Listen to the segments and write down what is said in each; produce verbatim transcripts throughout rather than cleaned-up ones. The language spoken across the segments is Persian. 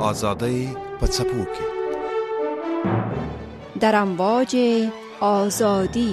آزادی پڅپوکي در امواج آزادی.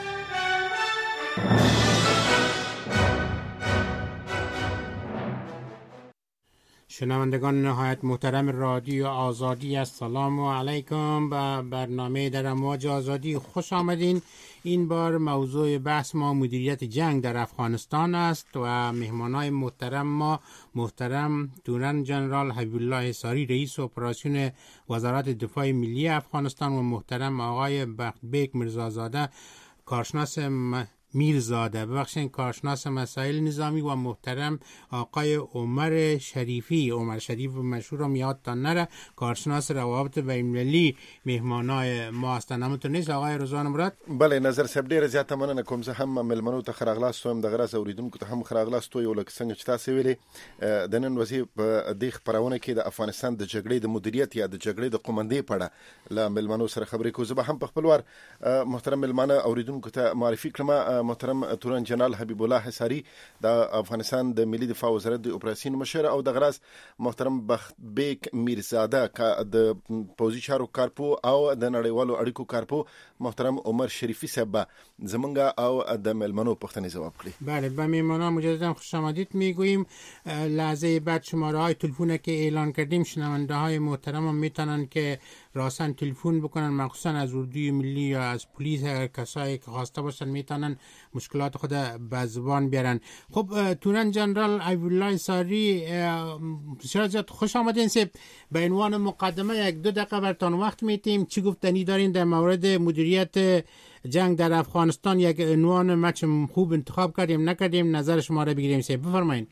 شنوندگان نهایت محترم رادیو آزادی، السلام علیکم. به برنامه در امواج آزادی خوش آمدین. این بار موضوع بحث ما مدیریت جنگ در افغانستان است و مهمانای محترم ما محترم تورن جنرال حبیب الله حصاری رئیس اپراسیون وزارت دفاع ملی افغانستان و محترم آقای بختبیک میرزازاده کارشناس م... میرزاده ببخشین کارشناس مسائل نظامی و محترم آقای عمر شریفی عمر شریف مشهور هم یادتان نره کارشناس روابط بین‌المللی مهمانای ما هستند. همونطور نیست آقای رضوان مراد؟ بله نظر صاحب ډیره زیاته مننه کوم. زه هم ملمنو ته خراغلاست هم د غرض اوریدونکو ته هم خراغلاست یو لکه څنګه چې تاسو ویلي د نن ورځې په دې خبرونه کې د افغانستان د جګړې د مدیریت یا د جګړې د قومندې په اړه له ملمنو سره خبرې کوو. زه به هم په خپل وار محترم ملمانه اوریدونکو ته معرفي کړم. محترم تورن جنرال حبیب الله حصاری د افغانستان د ملي دفاع وزارت د اپراسیون مشر او د غرض محترم بختبیک میرزاده د پوزي چارو کارپو او د نړیوالو اړیکو کارپو محترم عمر شریفی صاحب زمونږ او د ملمنو پوښتنې جواب کړي. بله به مهمانان مجددا خوش آمدید میگوییم. لحظه بعد شماره های تلفن که اعلان کردیم شنونده های محترم هم میتونن که راسن تلفن بکنن، مخصوصا از اردوی ملی یا از پلیس اگر کسایی که خواسته باشن میتونن مشکلات خود به زبان بیارن. خب تورن جنرال حبیب الله حصاری بسیار زیاد خوش آمدین. سه به عنوان مقدمه یک دو دقیقه برتان وقت میتیم. چی گفتنی دارین در مورد مدیریت جنگ در افغانستان؟ یک عنوان مچ خوب انتخاب کردیم نکردیم، نظر شما را بگیریم. سه بفرمایید.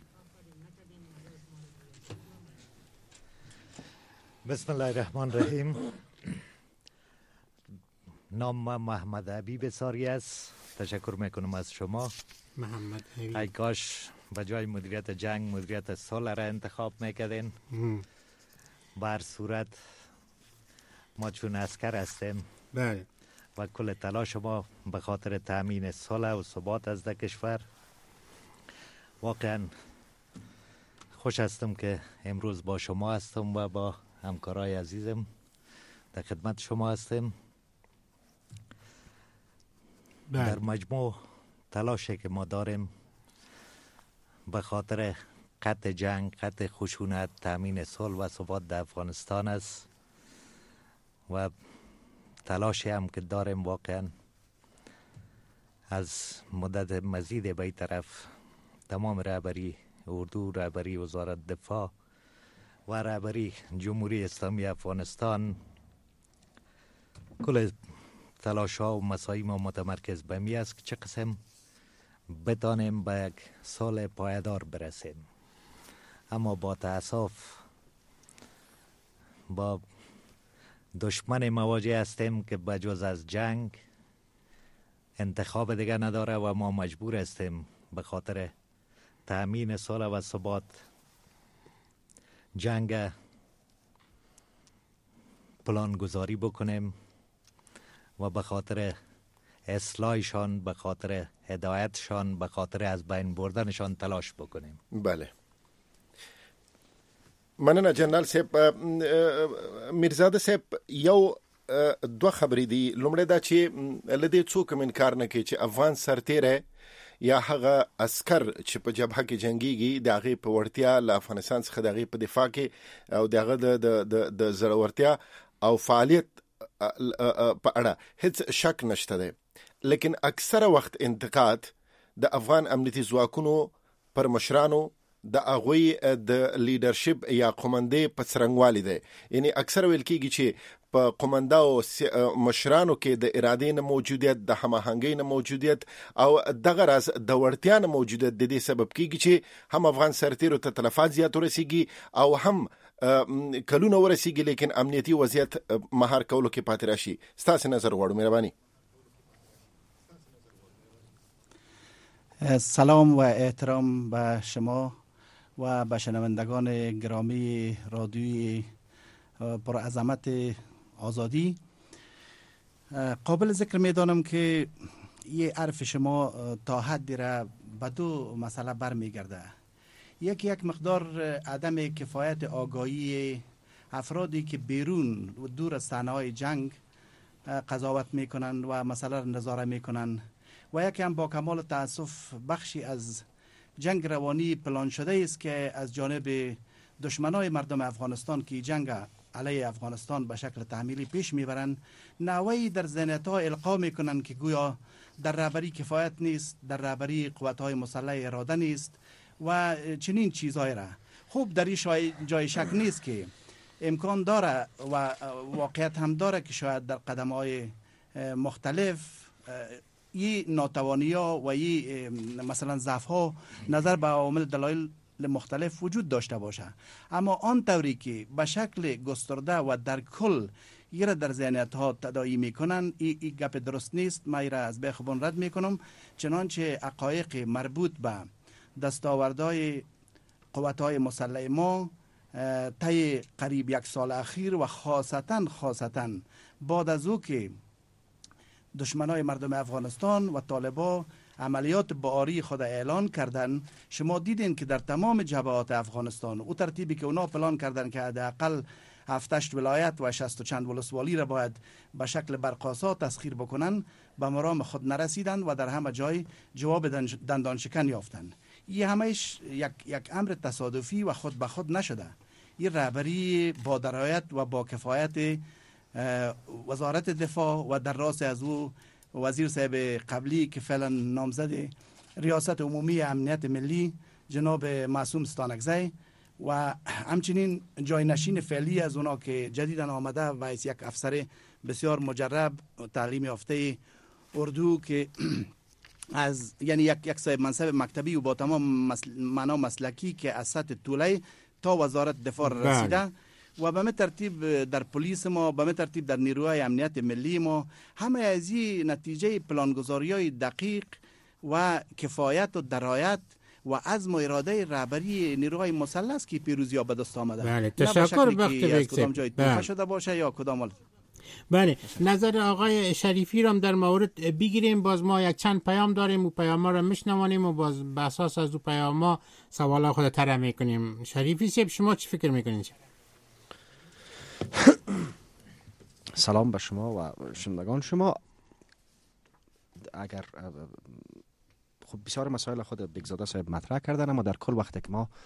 بسم الله الرحمن الرحیم. نام محمد حبیب حصاری است. تشکر میکنم از شما محمد حبیب. ای کاش به جای مدیریت جنگ مدیریت صلح را انتخاب میکردین. بر صورت ما چون عسکر هستیم بله و کل تلاش ما به خاطر تامین صلح و ثبات از در کشور. واقعا خوش هستم که امروز با شما هستم و با همکارای عزیزم در خدمت شما هستیم. بله. در مجموع تلاشی که ما داریم به خاطر قطع جنگ، قطع خشونت، تامین صلح و ثبات در افغانستان است و تلاشی هم که داریم واقعا از مدت مزید به این طرف تمام رهبری اردو، رهبری وزارت دفاع و رهبری جمهوری اسلامی افغانستان کل تلاش ها و مساعی ما متمرکز به می است که چه قسم بتانیم به یک صلح پایدار برسیم. اما با تأسف با دشمن مواجه هستیم که بجز از جنگ انتخاب دیگه نداره و ما مجبور هستیم به خاطر تأمین صلح و ثبات جنگ پلان گذاری بکنیم و به خاطر اصلاحشان، به خاطر هدایتشان، به خاطر از بین بردنشان تلاش بکنیم. بله مننه جنرال صاحب. میرزاده صاحب یو دو خبرې دي. لومړی دا چې لدې څوک هم انکار نه کوي چې افغان سرتیری یا هغه عسکر چې په جبهه کې جنگيږي د هغې په وړتیا له افغانستان څخه د هغې په دفاع کې او د هغه د زړورتیا او فعالیت په اړه هیڅ شک نشته دی. لیکن اکثره وخت انتقاد د افغان امنیتي ځواکونو پر مشرانو د هغوی د لیډرشپ یا قومندې په څرنګوالي دی. یعنی اکثره ویل کېږي چې په قومنده او مشرانو کې د ارادې نه موجودیت، د هماهنګۍ نه موجودیت او دغه راز د وړتیا نه موجودیت د دې سبب کېږي چې هم افغان سرتیرو ته تلفات زیات ورسیږي او هم کلونه ورسیږي لیکن امنیتي وضعیت مهار کولو کې پاتې راشي. ستاسې نظر غواړو مهرباني. سلام و احترام به شما و به شنوندگان گرامی رادیوی پرعظمت آزادی. قابل ذکر میدانم که یه عرف شما تا حدی را به دو مسئله برمیگرده. یکی یک مقدار عدم کفایت آگاهی افرادی که بیرون و دور از صحنه‌های جنگ قضاوت میکنن و مسئله را نظاره میکنن و یکی هم با کمال تاسف بخشی از جنگ روانی پلان شده است که از جانب دشمنای مردم افغانستان که جنگ علیه افغانستان به شکل تعمیلی پیش میبرند، نوعی در ذهنیت‌ها القا میکنن که گویا در رهبری کفایت نیست، در رهبری قوت‌های مسلح اراده نیست و چنین چیزهای را. خوب در این جای شک نیست که امکان داره و واقعیت هم داره که شاید در قدم‌های مختلف این ناتوانی‌ها و این مثلا ضعف‌ها نظر به عوامل دلایل مختلف وجود داشته باشه، اما آن طوری که به شکل گسترده و در کل یه را در ذهنیت ها تداعی میکنن، این ای گپ درست نیست. من را از بیخوبان رد میکنم، چنانچه حقایق مربوط به دستاوردهای قوت‌های مسلح ما طی قریب یک سال اخیر و خاصتا خاصتا بعد از او که دشمنای مردم افغانستان و طالبان عملیات باری خود اعلان کردن، شما دیدین که در تمام جبهات افغانستان او ترتیبی که اونا پلان کردن که حداقل هفت هشت ولایت و شصت و چند ولسوالی را باید به شکل برقاسا تسخیر بکنن، به مرام خود نرسیدن و در همه جای جواب دندان شکن یافتن. این همهش یک, یک امر تصادفی و خود به خود نشده. این رهبری با درایت و با کفایت وزارت دفاع و در راس از او وزیر صاحب قبلی که فعلا نامزد ریاست عمومی امنیت ملی جناب معصوم ستانکزی و همچنین جاینشین فعلی از اونا که جدیداً آمده و از یک افسر بسیار مجرب تعلیم یافته اردو که از یعنی یک یک صاحب منصب مکتبی و با تمام مسل... معنا مسلکی که از سطح طولی تا وزارت دفاع رسیده و به ترتیب در پلیس ما، به ترتیب در نیروهای امنیت ملی ما، همه از این نتیجه پلانگذاری‌های دقیق و کفایت و درایت و عزم و اراده رهبری نیروهای مسلح است که پیروزی به دست آمده. بله، تشکر. وقت از کدام جای توفه شده باشه یا کدام حال. بله، نظر آقای شریفی را در مورد بگیریم. باز ما یک چند پیام داریم و پیام ها را میشنوانیم و باز به اساس از او پیام ها سوال خود طرح میکنیم. شریفی صاحب شما چی فکر میکنید؟ سلام به شما و شنوندگان شما. اگر خب بسیار مسائل خود بگزاده صاحب مطرح کردن، اما در کل وقتی که ما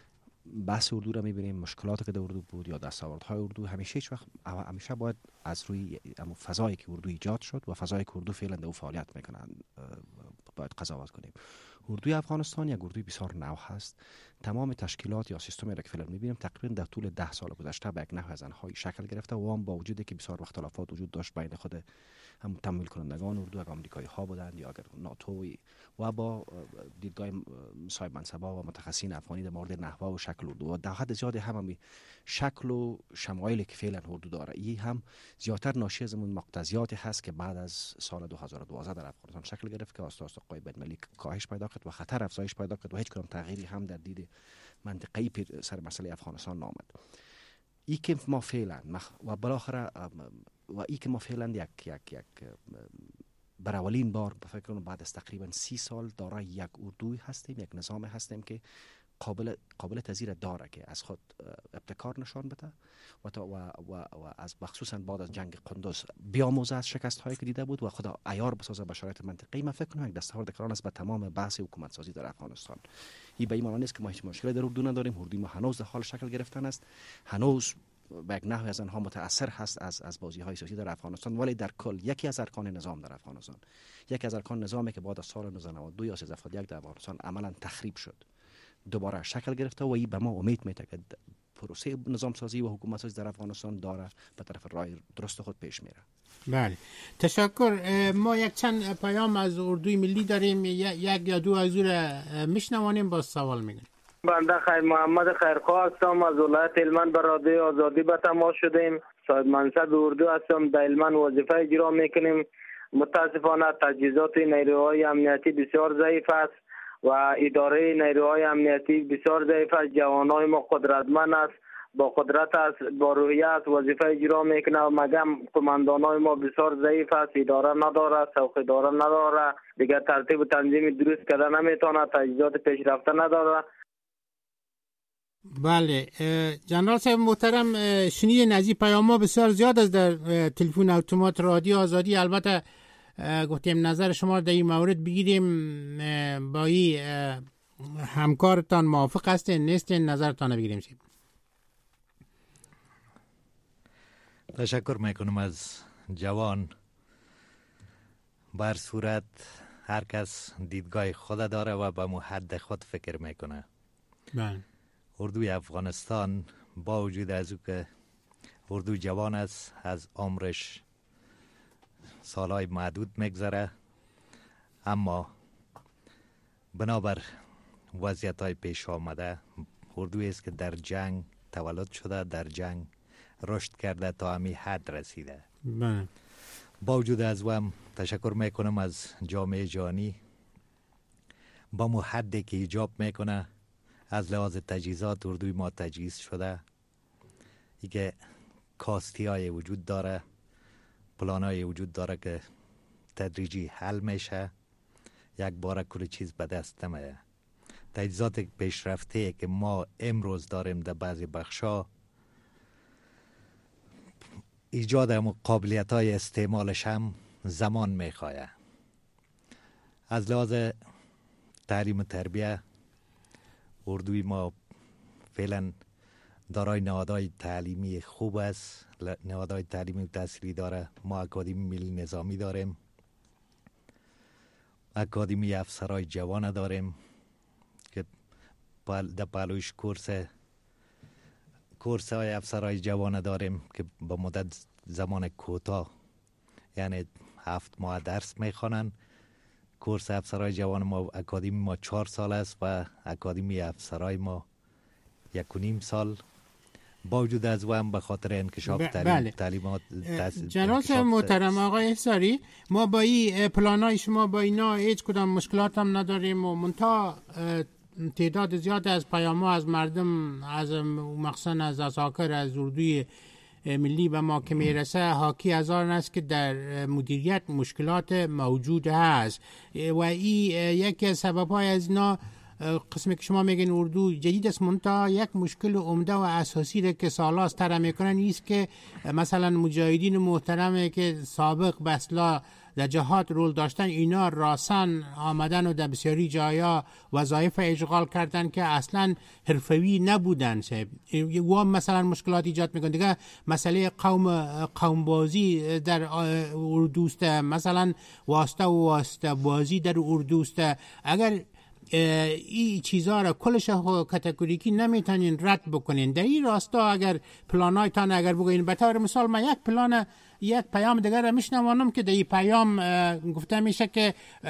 بحث اردو را میبینیم، مشکلاتی که در اردو بود یا دستاوردهای اردو، همیشه هیچ وقت همیشه باید از روی اما فضایی که اردو ایجاد شد و فضایی که اردو فعلا در فعالیت میکنن باید قضاوت کنیم. اردوی افغانستان یک اردوی بسیار نو هست. تمام تشکیلات یا سیستمی را که فعلا میبینیم تقریبا در طول ده سال گذشته به یک نحو از آنها شکل گرفته و هم با وجودی که بسیار اختلافات وجود داشت بین خود هم تمویل کنندگان اردو، اگر آمریکایی ها بودند یا اگر ناتو و با دیدگاه صاحب منصبا و متخصصین افغانی در مورد نحوه و شکل اردو و در حد زیاد هم شکل و شمایلی که فعلا اردو داره، این هم زیاتر ناشی از اون مقتضیاتی هست که بعد از سال دو هزار و دوازده در افغانستان شکل گرفت که آستا آستا قای بین‌المللی کاهش پیدا کرد و خطر افزایش پیدا کرد و هیچ کدام تغییری هم در دید منطقه‌ای سر مسئله افغانستان نامد. ای که ما فعلا و بالاخره و ای که ما فعلا یک یک یک برای اولین بار فکر کنم بعد از تقریبا سی سال دارای یک اردوی هستیم، یک نظام هستیم که قابل قابل تذیر داره که از خود ابتکار نشان بده و تا و, و, و از بخصوصا بعد از جنگ قندوز بیاموزه از شکست هایی که دیده بود و خدا عیار بسازه به شرایط منطقه‌ای. من فکر کنم یک دستاورد کلان است به تمام بحث حکومت سازی در افغانستان. این به این معنی نیست که ما هیچ مشکلی در اردو نداریم. اردوی ما هنوز در حال شکل گرفتن است، هنوز به یک نحوی از آنها متأثر هست از از بازی‌های سیاسی در افغانستان، ولی در کل یکی از ارکان نظام در افغانستان، یکی از ارکان نظامی که بعد از سال نوزده نود و دو یا سیزده یک در افغانستان عملاً تخریب شد، دوباره شکل گرفته و این به ما امید میده که پروسه نظام سازی و حکومت سازی در افغانستان داره به طرف راه درست خود پیش میره. بله، تشکر. ما یک چند پیام از اردوی ملی داریم، یک یا دو از اون میشنوانیم با سوال میگیم. بنده خیر محمد خیرخواه هستم، از ولایت هلمند به رادیو آزادی به تماس شدیم. صاحب منصب اردو هستم، در هلمند وظیفه اجرا میکنیم. متاسفانه تجهیزات نیروهای امنیتی بسیار ضعیف است و اداره نیروهای امنیتی بسیار ضعیف است. جوانای ما قدرتمند است، با قدرت است، با روحیه است، وظیفه اجرا میکنه و مگم قماندانای ما بسیار ضعیف است، اداره نداره، سوق اداره نداره، دیگر ترتیب و تنظیم درست کردن نمیتونه، تجهیزات پیشرفته نداره. بله جنرال صاحب محترم، شنیدین از این پیام بسیار زیاد است در تلفن اتومات رادیو آزادی. البته گفتیم نظر شما در این مورد بگیریم، با این همکارتان موافق هستین نیستین؟ نظرتان بگیریم. تشکر میکنم از جوان. بر صورت هر کس دیدگاه خود داره و به حد خود فکر میکنه. بله. اردوی افغانستان با وجود از او که اردو جوان است، از عمرش سالهای معدود میگذره، اما بنابر وضعیت های پیش آمده اردویی است که در جنگ تولد شده، در جنگ رشد کرده، تا همی حد رسیده. بله. با وجود از او هم تشکر میکنم از جامعه جهانی با مو حدی که ایجاب میکنه. از لحاظ تجهیزات اردوی ما تجهیز شده، ای که کاستی های وجود داره، پلان های وجود داره که تدریجی حل میشه، یک بار کل چیز به دست نمیه. تجهیزات پیشرفته که ما امروز داریم در بعضی بخشا، ایجاد هم قابلیت های استعمالش هم زمان میخواه. از لحاظ تعلیم و تربیه اردوی ما فعلا دارای نهادهای تعلیمی خوب است، نهادهای تعلیمی و تحصیلی داره. ما اکادمی ملی نظامی داریم، اکادمی افسرهای جوان داریم که در پهلوش کورس کورس های افسرهای جوان داریم که با مدت زمان کوتاه، یعنی هفت ماه درس میخوانن. کورس افسرهای جوان ما اکادمی ما چهار سال است و اکادمی افسرهای ما یک و نیم سال. با وجود از او هم به خاطر انکشاف ب... تعلیم بله. تعلیمات جناب محترم آقای احصاری، ما با این پلانای شما با اینا هیچ کدام مشکلات هم نداریم و منتها تعداد زیاد از پیام‌ها از مردم، از مخصوصا از اساکر از اردوی ملی به ما که میرسه، حاکی از آن است که در مدیریت مشکلات موجود هست و این یکی از سبب‌های از اینا قسمی که شما میگین اردو جدید است، منتها یک مشکل عمده و اساسی را که سالاست تر میکنن نیست که مثلا مجاهدین محترمه که سابق به اصطلاح در جهاد رول داشتن، اینا راسن آمدن و در بسیاری جایا وظایف اشغال کردن که اصلا حرفوی نبودن. و مثلا مشکلات ایجاد میکنه دیگه. مسئله قوم قوم بازی در اردوست، مثلا واسطه و واسطه بازی در اردوست. اگر این چیزها را کلش کاتگوریکی نمیتونین رد بکنین. در این راستا اگر پلانایتان اگر بگوین، به طور مثال من یک پلان یک پیام دیگر را میشنوانم که در این پیام گفته میشه که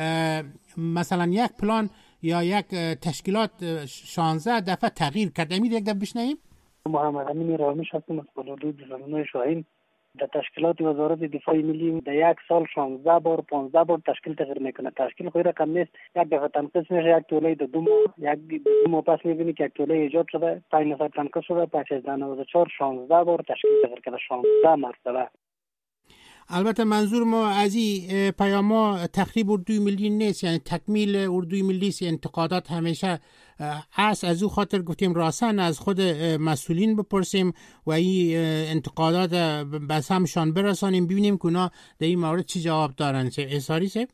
مثلا یک پلان یا یک تشکیلات شانزده دفعه تغییر کرده. امید یک دفعه بشنویم. محمد امین رامیش هستم از حدود زمینای شاهین. در تشکیلات وزارت دفاع ملی در یک سال شانزده بار پانزده بار تشکیل تغییر میکنه. تشکیل خیلی رقم نیست. یک دفعه تنقیص میشه، یک توله دو ماه، یک دو ماه پس میبینی که یک توله ایجاد شده، پنج نفر تنقیص شده، پس از نود و چهار شانزده بار تشکیل تغییر کرده، شانزده مرتبه. البته منظور ما از این پیاما تخریب اردوی ملی نیست، یعنی تکمیل اردوی ملی است. انتقادات همیشه هست، از او خاطر گفتیم راسن از خود مسئولین بپرسیم و این انتقادات بس همشان برسانیم، ببینیم که اونا در این مورد چی جواب دارن. احصاری صاحب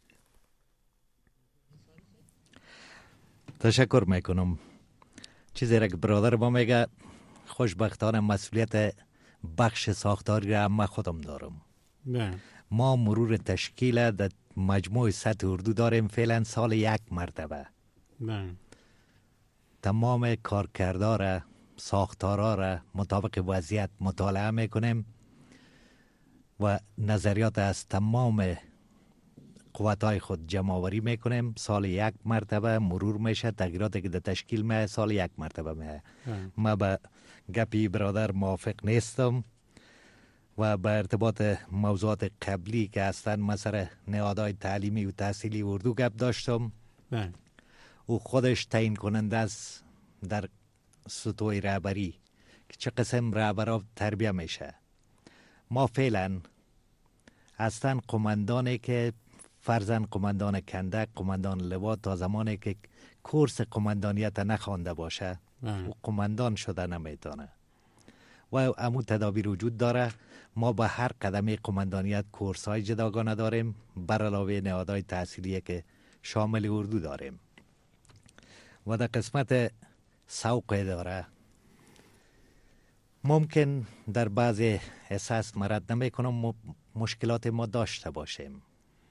تشکر میکنم. چیزی را که برادر ما میگه، خوشبختانه مسئولیت بخش ساختاری را هم خودم دارم. بله. ما مرور تشکیل در مجموع سطح اردو داریم فعلا سال یک مرتبه. بله. تمام کارکردها را، ساختارها را مطابق وضعیت مطالعه میکنیم و نظریات از تمام قوتهای خود جمع آوری میکنیم. سال یک مرتبه مرور میشه، تغییراتی که در تشکیل میه سال یک مرتبه میه. ما به گپی برادر موافق نیستم و به ارتباط موضوعات قبلی که هستن مثلا نهادهای تعلیمی و تحصیلی اردو گپ داشتم. بله. او خودش تعیین کننده است در سطوح رهبری که چه قسم رهبرها تربیه میشه. ما فعلا هستن قماندانی که فرزن قماندان کندک، قماندان لوا، تا زمانی که کورس قماندانیت نخوانده باشه و قماندان شده نمیتونه و امو تدابیر وجود داره. ما به هر قدم قماندانیت کورس های جداگانه داریم، بر علاوه نهادهای تحصیلی که شامل اردو داریم. و در قسمت سوق اداره ممکن در بعضی احساس مرد نمی کنم مشکلات ما داشته باشیم،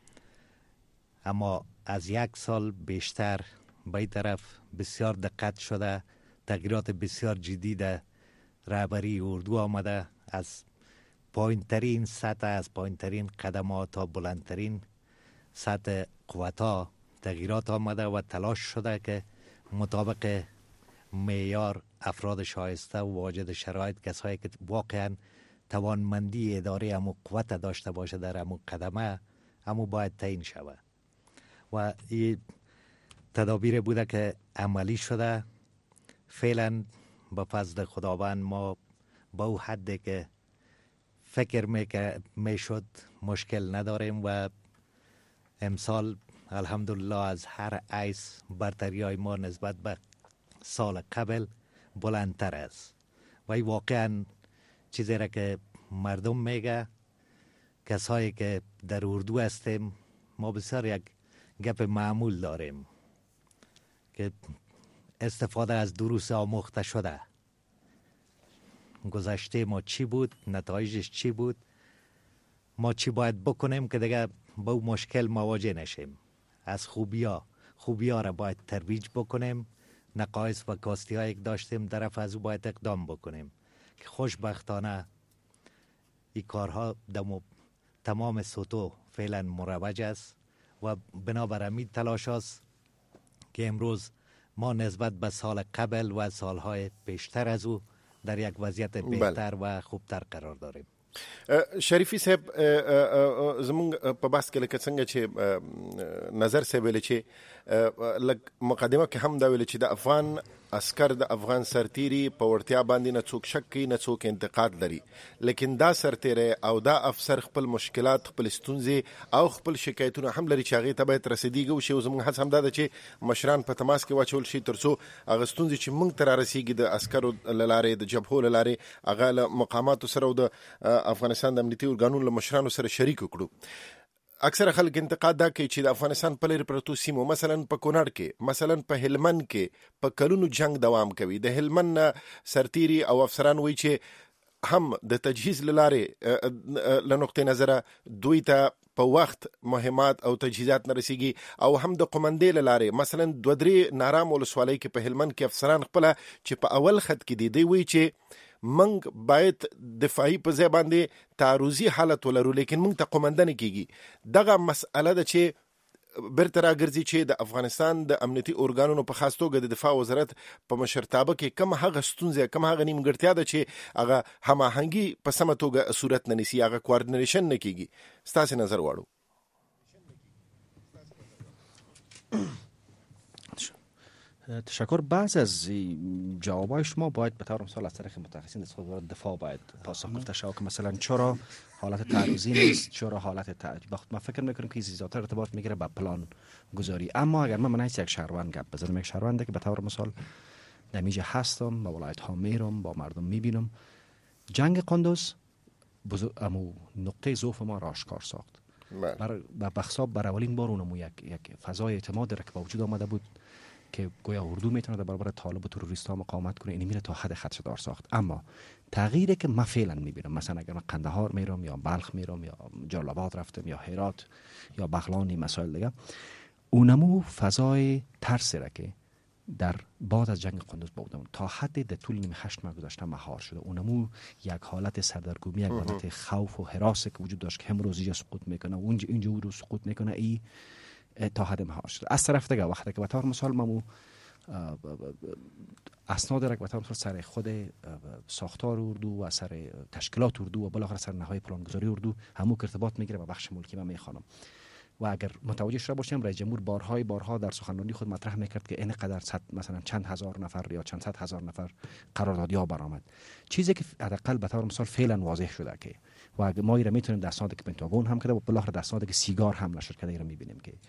اما از یک سال بیشتر به این طرف بسیار دقت شده، تغییرات بسیار جدی در رهبری اردو آمده، از پایین ترین سطح، از پایین ترین قدمات تا بلندترین سطح قوتا تغییرات آمده و تلاش شده که مطابق معیار افراد شایسته و واجد شرایط، کسایی که واقعا توانمندی اداره امو قوت داشته باشه در امو قدمه، امو باید تعیین شود و این تدابیر بوده که عملی شده. فعلا با فضل خداوند ما با او حدی که فکر میشد مشکل نداریم و امسال الحمدلله از هر عیس برتری های ما نسبت به سال قبل بلندتر است و این واقعا چیزی را که مردم میگه، کسایی که در اردو هستیم ما بسیار یک گپ معمول داریم که استفاده از دروس آموخته شده، گذشته ما چی بود، نتایجش چی بود، ما چی باید بکنیم که دیگه با اون مشکل مواجه نشیم. از خوبیا خوبیا را باید ترویج بکنیم، نقایص و کاستی هایی که داشتیم طرف از او باید اقدام بکنیم که خوشبختانه این کارها دمو تمام سطوح فعلا مروج است و بنابر همین تلاش است که امروز ما نسبت به سال قبل و سالهای پیشتر از او در یک وضعیت بهتر و خوبتر قرار داریم. شریفی صاحب زمونږ په بحث کې لکه څنګه چې نظر صاحب ویل چې لکه مقدمه کې هم دا ویل چې د افغان عسكر د افغان سرتیري په ورتیا باندې نه څوک شک کوي نه څوک انتقاد لري، لیکن دا سرتیری او دا افسر خپل مشکلات خپل ستونزې او خپل شکایتونه هم لري چې هغه ته باید رسیدګي وشي. او زمونږ هڅه هم دا ده چې مشران په تماس کې واچول شي ترڅو هغه ستونزې چې موږ ته رارسیږي د عسکرو له لارې د جبهو له لارې هغه له مقاماتو سره او د افغانستان د امنیتي ارګانونو له مشرانو سره شریک کړو. اکثر خلک انتقاد دا کوي چې د افغانستان په لرې پرتو سیمو مثلا په کونړ کې، مثلا په هلمند کې په کلونو جنگ دوام کوي. د هلمند سرتیري او افسران وایي چې هم د تجهیز له لارې له نقطې نظره دوی ته په وخت مهمات او تجهیزات نه رسیږي، او هم د قومندې له لارې مثلا دوه درې نارام ولسوالۍ کې په هلمند کې افسران خپله چې په اول خط کې دي دی وایي چې منگ باید دفاعی په ځای باندې تعرضی حالت ولرو، لیکن منگ ته قومندنه کیږي. دغه مسئله ده چې برته راګرځي چې د افغانستان د امنیتي ارګانونو په خاص توګه د دفاع وزارت په مشرتابه کې کم هغه ستونزې کم هغه نیمګړتیا ده چې هغه هماهنګي په سمه توګه صورت نه نیسي، هغه کوارډینیشن نه کیږي. ستاسو نظر واړو. تشکر. بعض از جوابای شما باید به طور مثال از طریق متخصصین از وزارت دفاع باید پاسخ گفته شود که مثلا چرا حالت تعرضی نیست، چرا حالت تعرضی. ما فکر میکنیم که زیادتر ارتباط میگیره با پلان گذاری. اما اگر من من یک شهروند گپ بزنم، یک شهرونده که به طور مثال نمیجه هستم، با ولایت ها میرم، با مردم میبینم، جنگ قندوز امو نقطه ضعف ما را آشکار ساخت. بر بخصاب بر اولین بار اونمو یک یک فضای اعتماد را که با وجود آمده بود که گویا اردو میتونه در برابر طالب و تروریست ها مقاومت کنه، این میره تا حد خدشه‌دار ساخت. اما تغییری که من فعلا میبینم، مثلا اگر من قندهار میرم یا بلخ میرم یا جلال‌آباد رفتم یا هرات یا بغلان، مسائل دیگه، اونمو فضای ترس را که در بعد از جنگ قندوز بودم تا حد در طول نیم هشت ماه گذشته مهار شده. اونمو یک حالت سردرگمی، یک حالت خوف و هراس که وجود داشت که امروز اینجا سقوط میکنه، اونجا اینجا رو سقوط میکنه، ای تا حد مهار شده. از طرف دیگه وقتی که به طور مثال ممو اسناد را که به طور مثال سر خود ساختار اردو و سر تشکیلات اردو و بالاخره سر نهایی پلانگذاری اردو همو ارتباط میگیره با بخش ملکی من میخوانم. و اگر متوجه شده باشیم رئیس جمهور بارهای بارها در سخنرانی خود مطرح میکرد که اینقدر صد مثلا چند هزار نفر یا چند صد هزار نفر قراردادیا برآمد، چیزی که حداقل به طور مثال فعلا واضح شده که و ما ایره میتونیم در اسناد که پنتاگون هم کرده و بالاخره در اسناد که سیگار حمله شد کرده ایره میبینیم که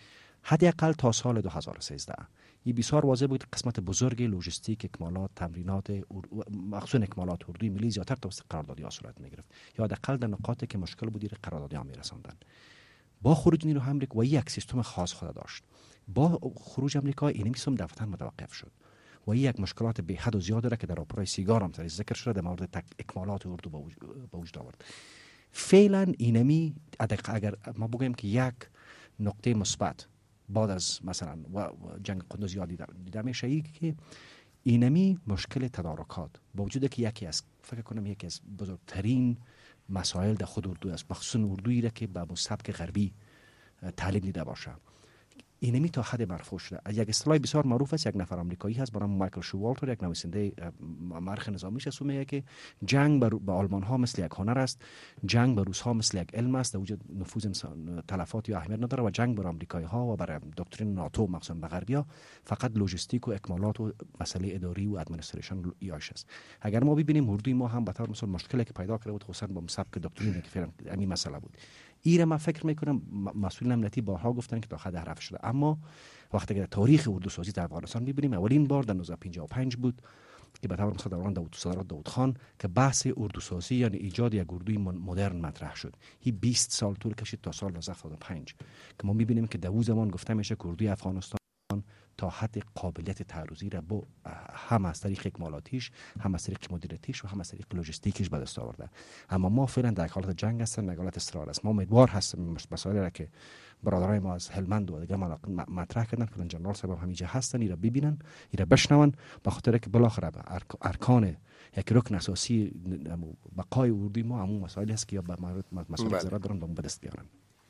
حداقل تا سال دو هزار و سیزده. این بسیار واضح بود قسمت بزرگ لوجستیک، اکمالات، تمرینات مخصوصا اکمالات اردوی ملی زیاتر توسط قراردادی‌ها صورت می‌گرفت یا حداقل در نقاطی که مشکل بود در قراردادی‌ها می‌رساندن. با خروج نیروهای آمریکا و یک سیستم خاص خود داشت. با خروج آمریکا این سیستم در وطن متوقف شد و این یک مشکلات به حد و زیاد داره که در راپورای سیگار هم تری ذکر شده در مورد اکمالات اردو به وجود آورد. فعلا اینمی اگر ما بگوییم که یک نقطه مثبت بعد از مثلا و جنگ قندوز یادی دیده میشه ای که اینمی مشکل تدارکات با وجود که یکی از فکر کنم یکی از بزرگترین مسائل در خود اردو است، مخصوصا اردویی را که به سبک غربی تعلیم دیده باشه. اینمی تا حد مرفوع شده. یک اصطلاح بسیار معروف است، یک نفر آمریکایی هست به نام مایکل شووالتر، یک نویسنده مورخ نظامیش است، میگه که جنگ به آلمان ها مثل یک هنر است، جنگ به روس ها مثل یک علم است، در وجود نفوذ انسان تلفات یا اهمیت نداره و جنگ بر آمریکایی ها و بر دکترین ناتو مخصوصا به غربیا فقط لوجستیک و اکمالات و مسئله اداری و ادمنستریشن ایاش است. اگر ما ببینیم اردوی ما هم به طور مثال مشکلی که پیدا کرده بود خصوصا با سبک دکترین که فعلا همین مسئله بود. ایره من فکر میکنم مسئولین امنیتی بارها گفتن که تا حد رفع شده، اما وقتی که تاریخ اردو سازی در افغانستان میبینیم اولین بار در نوزده پنجاه و پنج بود که به طور مثال دوران داوود صدارت داوود خان که بحث اردو سازی یعنی ایجاد یک اردوی مدرن مطرح شد. هی بیست سال طول کشید تا سال نوزده هفتاد و پنج که ما میبینیم که در اون زمان گفته میشه که اردوی افغانستان تا حد قابلیت تعرضی را با هم از طریق اکمالاتیش، هم از طریق مدیریتیش و هم از طریق لوجستیکش به دست آورده. اما ما فعلا در حالت جنگ هستیم، در حالت استقرار است. ما امیدوار هستیم مسائلی را که برادرای ما از هلمند و دیگه مطرح کردن که جنرال صاحب همینجا هستن اینا ببینن، اینا بشنون، به خاطر که بالاخره ارکان یک رکن اساسی بقای اردوی ما همون مسائلی است که یا به مسائل ضرورت دارن به دست بیارن.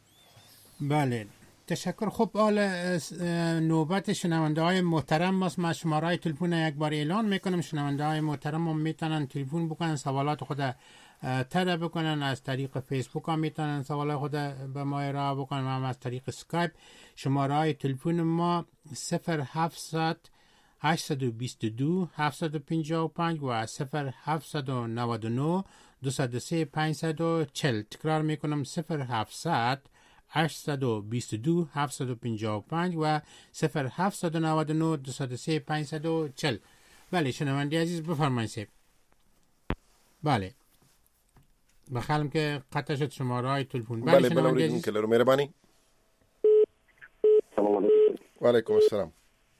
بله تشکر. خب حال نوبت شنونده های محترم ماست. من شماره های تلفن یک بار اعلان میکنم، شنونده های محترم هم میتونن تلفن بکنن، سوالات خود طرح بکنن، از طریق فیسبوک هم میتونن سوالات خود به ما ارائه بکنن، هم از طریق اسکایپ. شماره های تلفن ما صفر هفتصد هشتصد و بیست و دو هفتصد و پنجاه و پنج و صفر هفتصد و نود و نه دویست و سه پانصد و چهل. تکرار میکنم صفر هفتصد هشتصد و بیست و دو هفتصد و پنجاه و پنج و صفر هفتصد و نود و نه دویست و سه پانصد و چهل. بله شنونده عزیز بفرمایید سیب. بله بخیالم که قطع شد شماره های تلفن. بله شنونده عزیز کلر مهربانی. سلام علیکم. و علیکم السلام.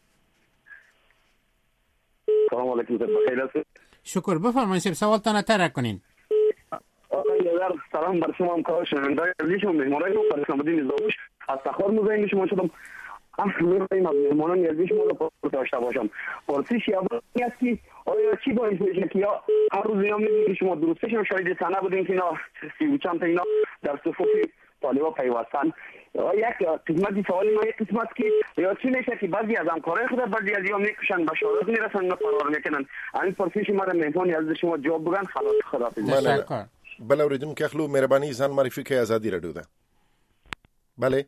سلام علیکم. بخیر هستید؟ شکر. بفرمایید سیب سوالتان طرح کنین. آقای سلام بر شما هم که شنونده عزیز و مهمانای ما پرسان بودین نظامیش از تخار مزین شما شدم. هم می‌خوایم از مهمانان عزیز ما رو پرسش داشته باشم. پرسش اولی است که آیا چی باعث میشه که یا هر روز یا می‌بینید که شما درستش هم شاید سنه بودین که اینا سی و چند تا اینا در صفوف طالبا پیوستن. یک قسمتی سوالی ما یک قسمت که یا چی میشه که بعضی از همکارای خود بعضی از یا میکشن به شهادت میرسن نه فرار میکنن. همین پرسش ما رو مهمان عزیز شما جواب بگن. خلاص خداحافظ. تشکر. بله اوریدون که اخلو مهربانی زن معرفی که آزادی را دوده. بله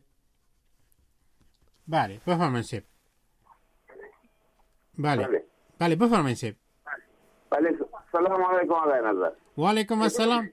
بله بفرمایید سیب. بله بله بفرمایید سیب. بله سلام علیکم آقای نظر. و علیکم السلام.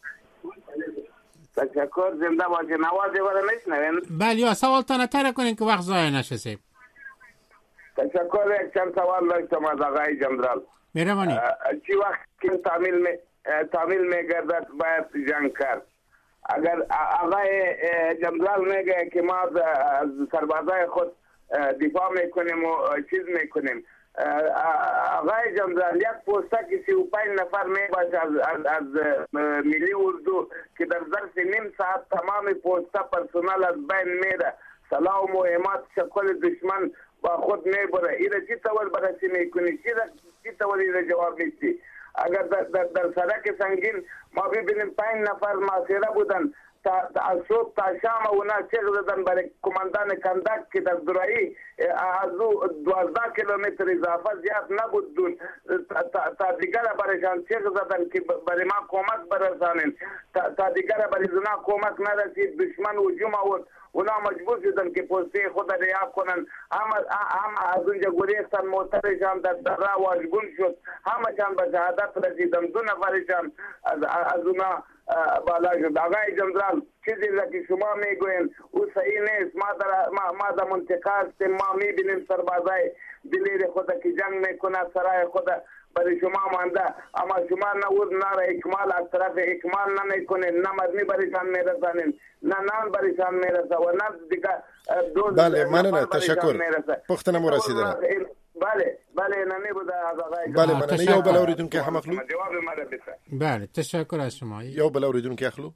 تشکر. زنده باشید. نوازی وره میشنوین؟ بله یا سوالتان طرح کنین که وقت ضایع نشه سیب. تشکر. یک چند سوال داشتم از آقای جنرال. مهربانی. چی وقت که تعمیل می تعمیل میگردد باید جنگ کرد؟ اگر آقای جنرال میگه که ما از سربازای خود دفاع میکنیم و چیز میکنیم، آقای جنرال یک پوسته که سی و پنج نفر میباشه از, از, از ملی اردو که در ظرف نیم ساعت تمام پوسته پرسونال از بین میره، سلاح و مهمات شکل دشمن با خود میبره، ایره چی طور برسی میکنی؟ چی طور ایره جواب میستی؟ اگر در, در, در سرک سنگین ما ببینیم پنج نفر ماسیره بودن تا از صبح تا شام اونا چیغ زدن برای کماندان کندک که در درایی از او دوازده کیلومتر اضافه زیاد نبود دون تا, تا دیگر برایشان چیغ زدن که برای ما کمک برسانین، تا, تا دیگر برای اونا کمک نرسید، دشمن هجوم آورد، اونا مجبور شدن که پوسته خود رعایت کنن، هم هم از اونجا گریختن، موترشان در درا واژگون شد، همشان به شهادت رسیدن، دو نفرشان از از اونا بالا شد. آقای جنرال چیزی که شما میگوین او صحیح نیست. ما در ما, ما در منطقه هستیم، ما میبینیم سربازای دلیر خود که جنگ میکنه، سرای خود برای شما مانده، اما شما نه او نه اکمال از طرف اکمال نمیکنین، نه مدنی برایشان میرسانین، نه نان برایشان میرسه و نه دیگه دوز. بله مننه، تشکر. پختنه مو رسیدنه. بله بله نمی بوده از آقای. بله مننه. یو بلا اوریدون که همخلو. جواب ما بده. بله تشکر از شما. یو بلا اوریدون که اخلو.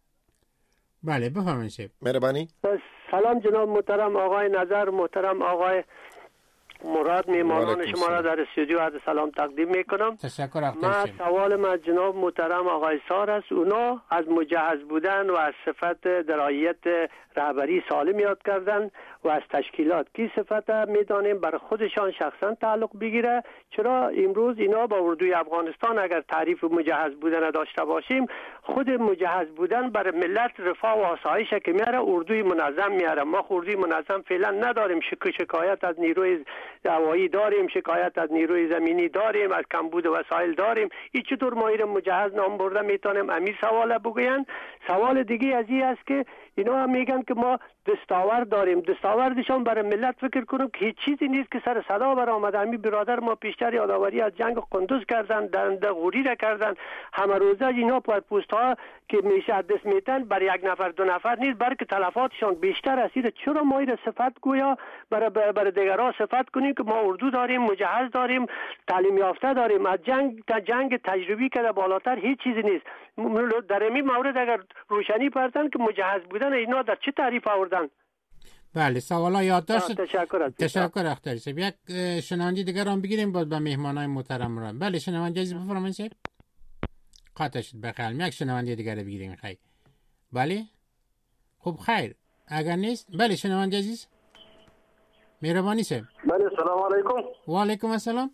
بله بفرمایید شب. مهربانی. سلام جناب محترم آقای نظر، محترم آقای مراد، میهمانان شما را در استودیو عرض سلام تقدیم میکنم. تشکر. من سوال من جناب محترم آقای سار است. اونا از مجهز بودن و از صفت درایت رهبری سالم یاد کردن و از تشکیلات کی صفت میدانیم بر خودشان شخصا تعلق بگیره. چرا امروز اینا با اردوی افغانستان اگر تعریف مجهز بودن داشته باشیم، خود مجهز بودن بر ملت رفاه و آسایش که میاره اردوی منظم میاره. ما اردوی منظم فعلا نداریم. شک شکایت از نیروی هوایی داریم، شکایت از نیروی زمینی داریم، از کمبود وسایل داریم. این چطور ما این مجهز نام برده میتونیم؟ امیر سوال بگوین. سوال دیگه از این است که اینا هم میگن که ما دستاورد داریم. دستاوردشان برای ملت فکر کنم که هیچ چیزی نیست که سر صدا بر آمده. همین برادر ما پیشتر یادآوری از جنگ قندوز کردن، دنده غوری را کردن. همه روزه اینا پر پوست ها که میشه دست میتن بر یک نفر دو نفر نیست، بلکه تلفاتشان بیشتر رسیده. چرا ما این صفت گویا برای برای دیگران صفت کنیم که ما اردو داریم، مجهز داریم، تعلیم یافته داریم؟ از جنگ تا جنگ تجربی که بالاتر هیچ چیزی نیست. در این مورد اگر روشنی پردن که مجهز بودن اینا در چه تعریف آوردن؟ بله سوالا یاد داشت. تشکر. تشکر اختر صاحب. یک شنونده دیگر هم بگیریم باز به مهمانای محترم را. بله شنونده عزیز بفرمایید صاحب. قاطع شد بخیر. یک شنونده دیگر بگیریم خیر. بله خب خیر اگر نیست. بله شنونده عزیز مهربانی صاحب. بله سلام علیکم. و علیکم السلام.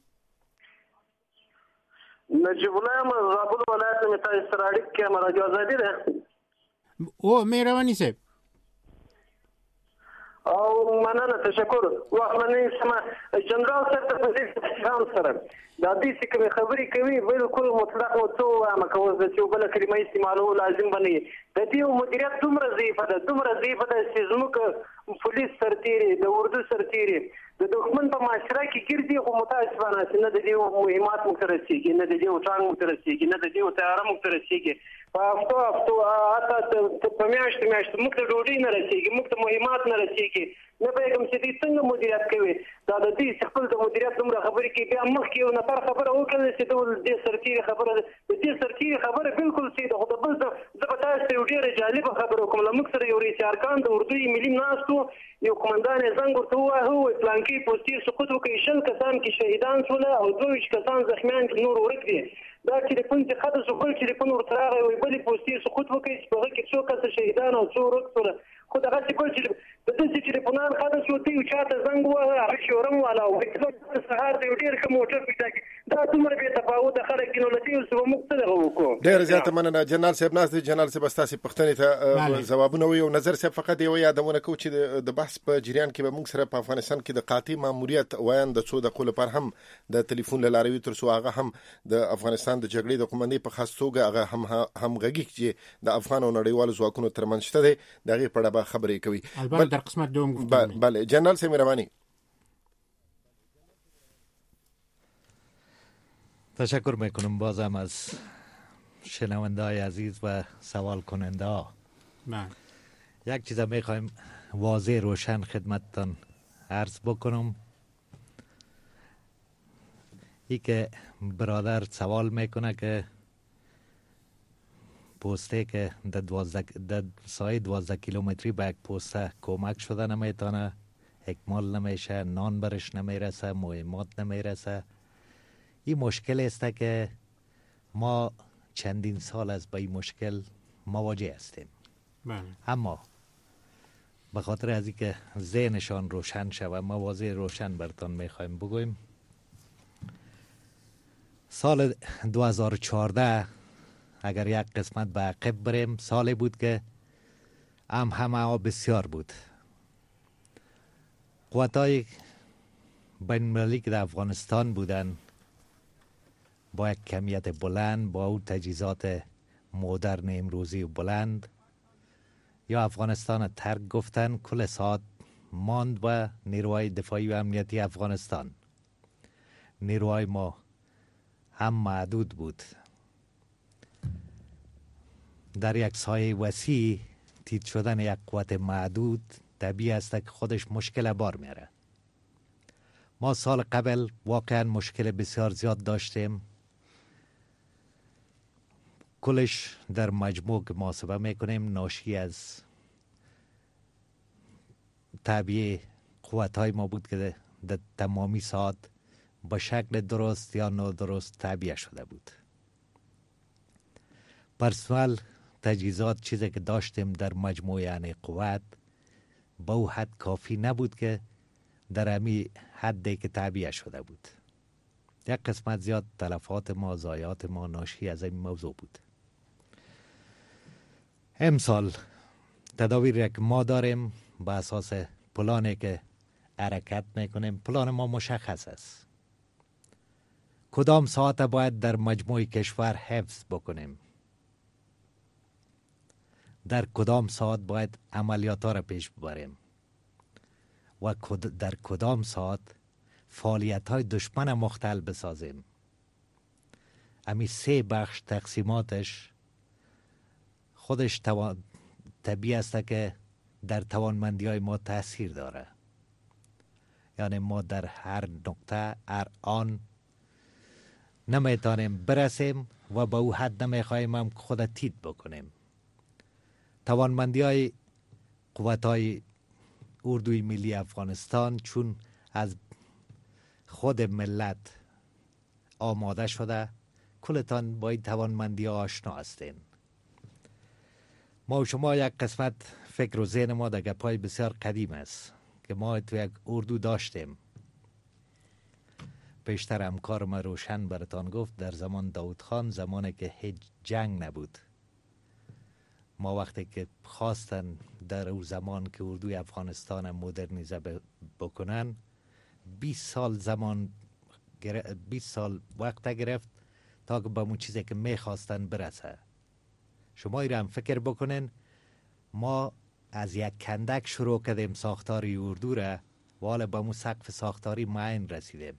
نجیب الله ما زابل ولایت متا استرالیک که مراجع آزادی ده. او مهربانی صاحب. او مننه تشکر. وخت منی سم جنرال صاحب ته په احترام سره دا دې چې کوم خبرې کوي بالکل مطلق او څو ما کوي چې بل کلمه استعمالو لازم بني. د دې مدیریت دومره ضعیفه ده دومره ضعیفه ده چې زموږ پولیس سرتیري د اردو سرتیري د دښمن په معاشره کې ګرځي خو متاسفانه چې نه د دې مهمات مترسيږي، نه د دې وټانګ مترسيږي، نه د دې تیار مترسيږي. په هفتو هفتو اته په میاشت میاشت موږ ته ډوډۍ نه رسیږي، موږ ته مهمات نه رسیږي. نه پیغام چې دې څنګه مدیریت کوي. دا د دې خپل د مدیریت دومره خبرې کې بیا مخکې یو نفر خبره وکړي چې د دې سرتیري خبره د دې سرتیري خبره بالکل سي ده. خو د بل د پتاست یو ډېر جالب خبره کوم. لمک سره یو رئیس ارکان د اردو ملي ناستو یو قومندان زنګ ورته ووایه هو پلانکی پوسټي سقوط وکړي، شل کسان کې شهیدان شول او دوه ویشت کسان زخمیان کې نور ورک دي. دا ټلیفون چې خاطر سو بل ټلیفون ورته راغی وي بلې پوسټي سقوط وکړي چې په هغه کې څو کسه شهیدان او څو ورک شول. خو دغه چې بل چې د دې ټلیفونان خاطر شو ته یو چاته زنګ ووایه هغه شورم والا او د سهار د یو ډېر ښه موټر پیدا کړي. دا دومره بې تفاوته خلک دي نو له دې اوس به موږ څه دغه وکړو. ډېر زیاته مننه جنرال صاحب. ناست دی جنرال صاحب ستاسې پوښتنې ته ځوابونه وي او نظر صاحب فقط یو یادونه کوو چې د بحث په جریان کې به موږ سره په افغانستان کې د قاطع ماموریت وایان د څو دقیقو لپاره هم د ټلیفون له لارې تر څو هغه هم د افغانستان د جګړې د قومندې په خاص توګه هغه هم همغږي چې د افغان او نړیوالو ځواکونو ترمنځ شته دی د هغې په اړه به خبرې کوي. البته در قسمت دوم گفتم. بله جنرال صاحب مهربانی. تشکر میکنم بازم از شنونده های عزیز و سوال کننده ها. یک چیز میخوایم واضح روشن خدمتتان عرض بکنم. ای که برادر سوال میکنه که پوسته که در سایه دوازده کیلومتری به یک پوسته کمک شده نمیتونه، اکمال نمیشه، نان برش نمیرسه، مهمات نمیرسه. این مشکل است که ما چندین سال از با این مشکل مواجه هستیم. اما به خاطر از اینکه ذهنشان روشن شود ما واضح روشن براتون میخوایم بگویم. سال دو هزار و چهارده اگر یک قسمت به عقب بریم، سالی بود که هم همه ها بسیار بود. قوتای بین المللی که در افغانستان بودن با یک کمیت بلند با او تجهیزات مدرن امروزی و بلند، یا افغانستان ترک گفتن کل ساعت ماند و نیروهای دفاعی و امنیتی افغانستان. نیروهای ما هم محدود بود. در یک سایه وسیع تیت شدن یک قوت محدود طبیعی است که خودش مشکل بار میاره. ما سال قبل واقعا مشکل بسیار زیاد داشتیم. کلش در مجموع که محاسبه میکنیم ناشی از طبیعی قوت‌های ما بود که در تمامی ساعت با شکل درست یا نادرست طبیعه شده بود. پرسنل تجهیزات چیزی که داشتیم در مجموع یعنی قوت با او حد کافی نبود که در امی حدی که طبیعه شده بود. یک قسمت زیاد تلفات ما، ضایعات ما ناشی از این موضوع بود. امسال تدابیری که ما داریم با اساس پلانی که حرکت میکنیم، پلان ما مشخص است. کدام ساعت باید در مجموع کشور حفظ بکنیم، در کدام ساعت باید عملیات ها را پیش ببریم و در کدام ساعت فعالیت های دشمن مختل بسازیم. امی سه بخش تقسیماتش خودش توان... طبیعی است که در توانمندی های ما تاثیر داره. یعنی ما در هر نقطه هر آن نمیتونیم برسیم و به او حد نمیخوایم هم خود تیت بکنیم. توانمندی های قوت های اردوی ملی افغانستان چون از خود ملت آماده شده، کلتان با این توانمندی ها آشنا هستین. ما و شما یک قسمت فکر و ذهن ما در گپای بسیار قدیم است که ما تو یک اردو داشتیم. پیشتر همکار ما روشن براتان گفت در زمان داود خان، زمانی که هیچ جنگ نبود، ما وقتی که خواستن در او زمان که اردوی افغانستان مدرنیزه بکنن، بیست سال زمان بیست سال وقت گرفت تا که به اون چیزی که میخواستن برسه. شما ایره هم فکر بکنین، ما از یک کندک شروع کردیم ساختاری اردو را و حالا به اون سقف ساختاری معین رسیدیم.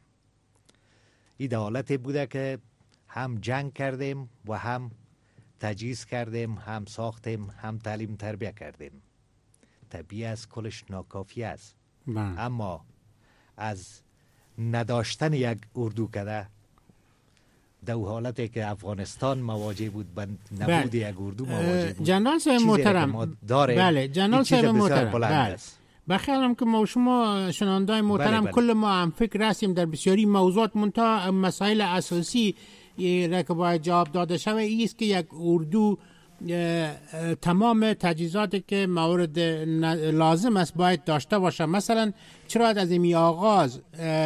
این حالتی بوده که هم جنگ کردیم و هم تجهیز کردیم، هم ساختیم، هم تعلیم تربیه کردیم. طبیعی است کلش ناکافی است. بله. اما از نداشتن یک اردو کده در حالتی که افغانستان مواجه بود با نبود یک اردو مواجه بود. جنرال صاحب محترم، بله جنرال صاحب محترم، بله بخیرم که ما شما شنوندای محترم بله بله. کل ما هم فکر رسیم در بسیاری موضوعات، منتها مسائل اساسی را که باید جواب داده شود ایست که یک اردو تمام تجهیزاتی که مورد لازم است باید داشته باشه. مثلا چرا از این آغاز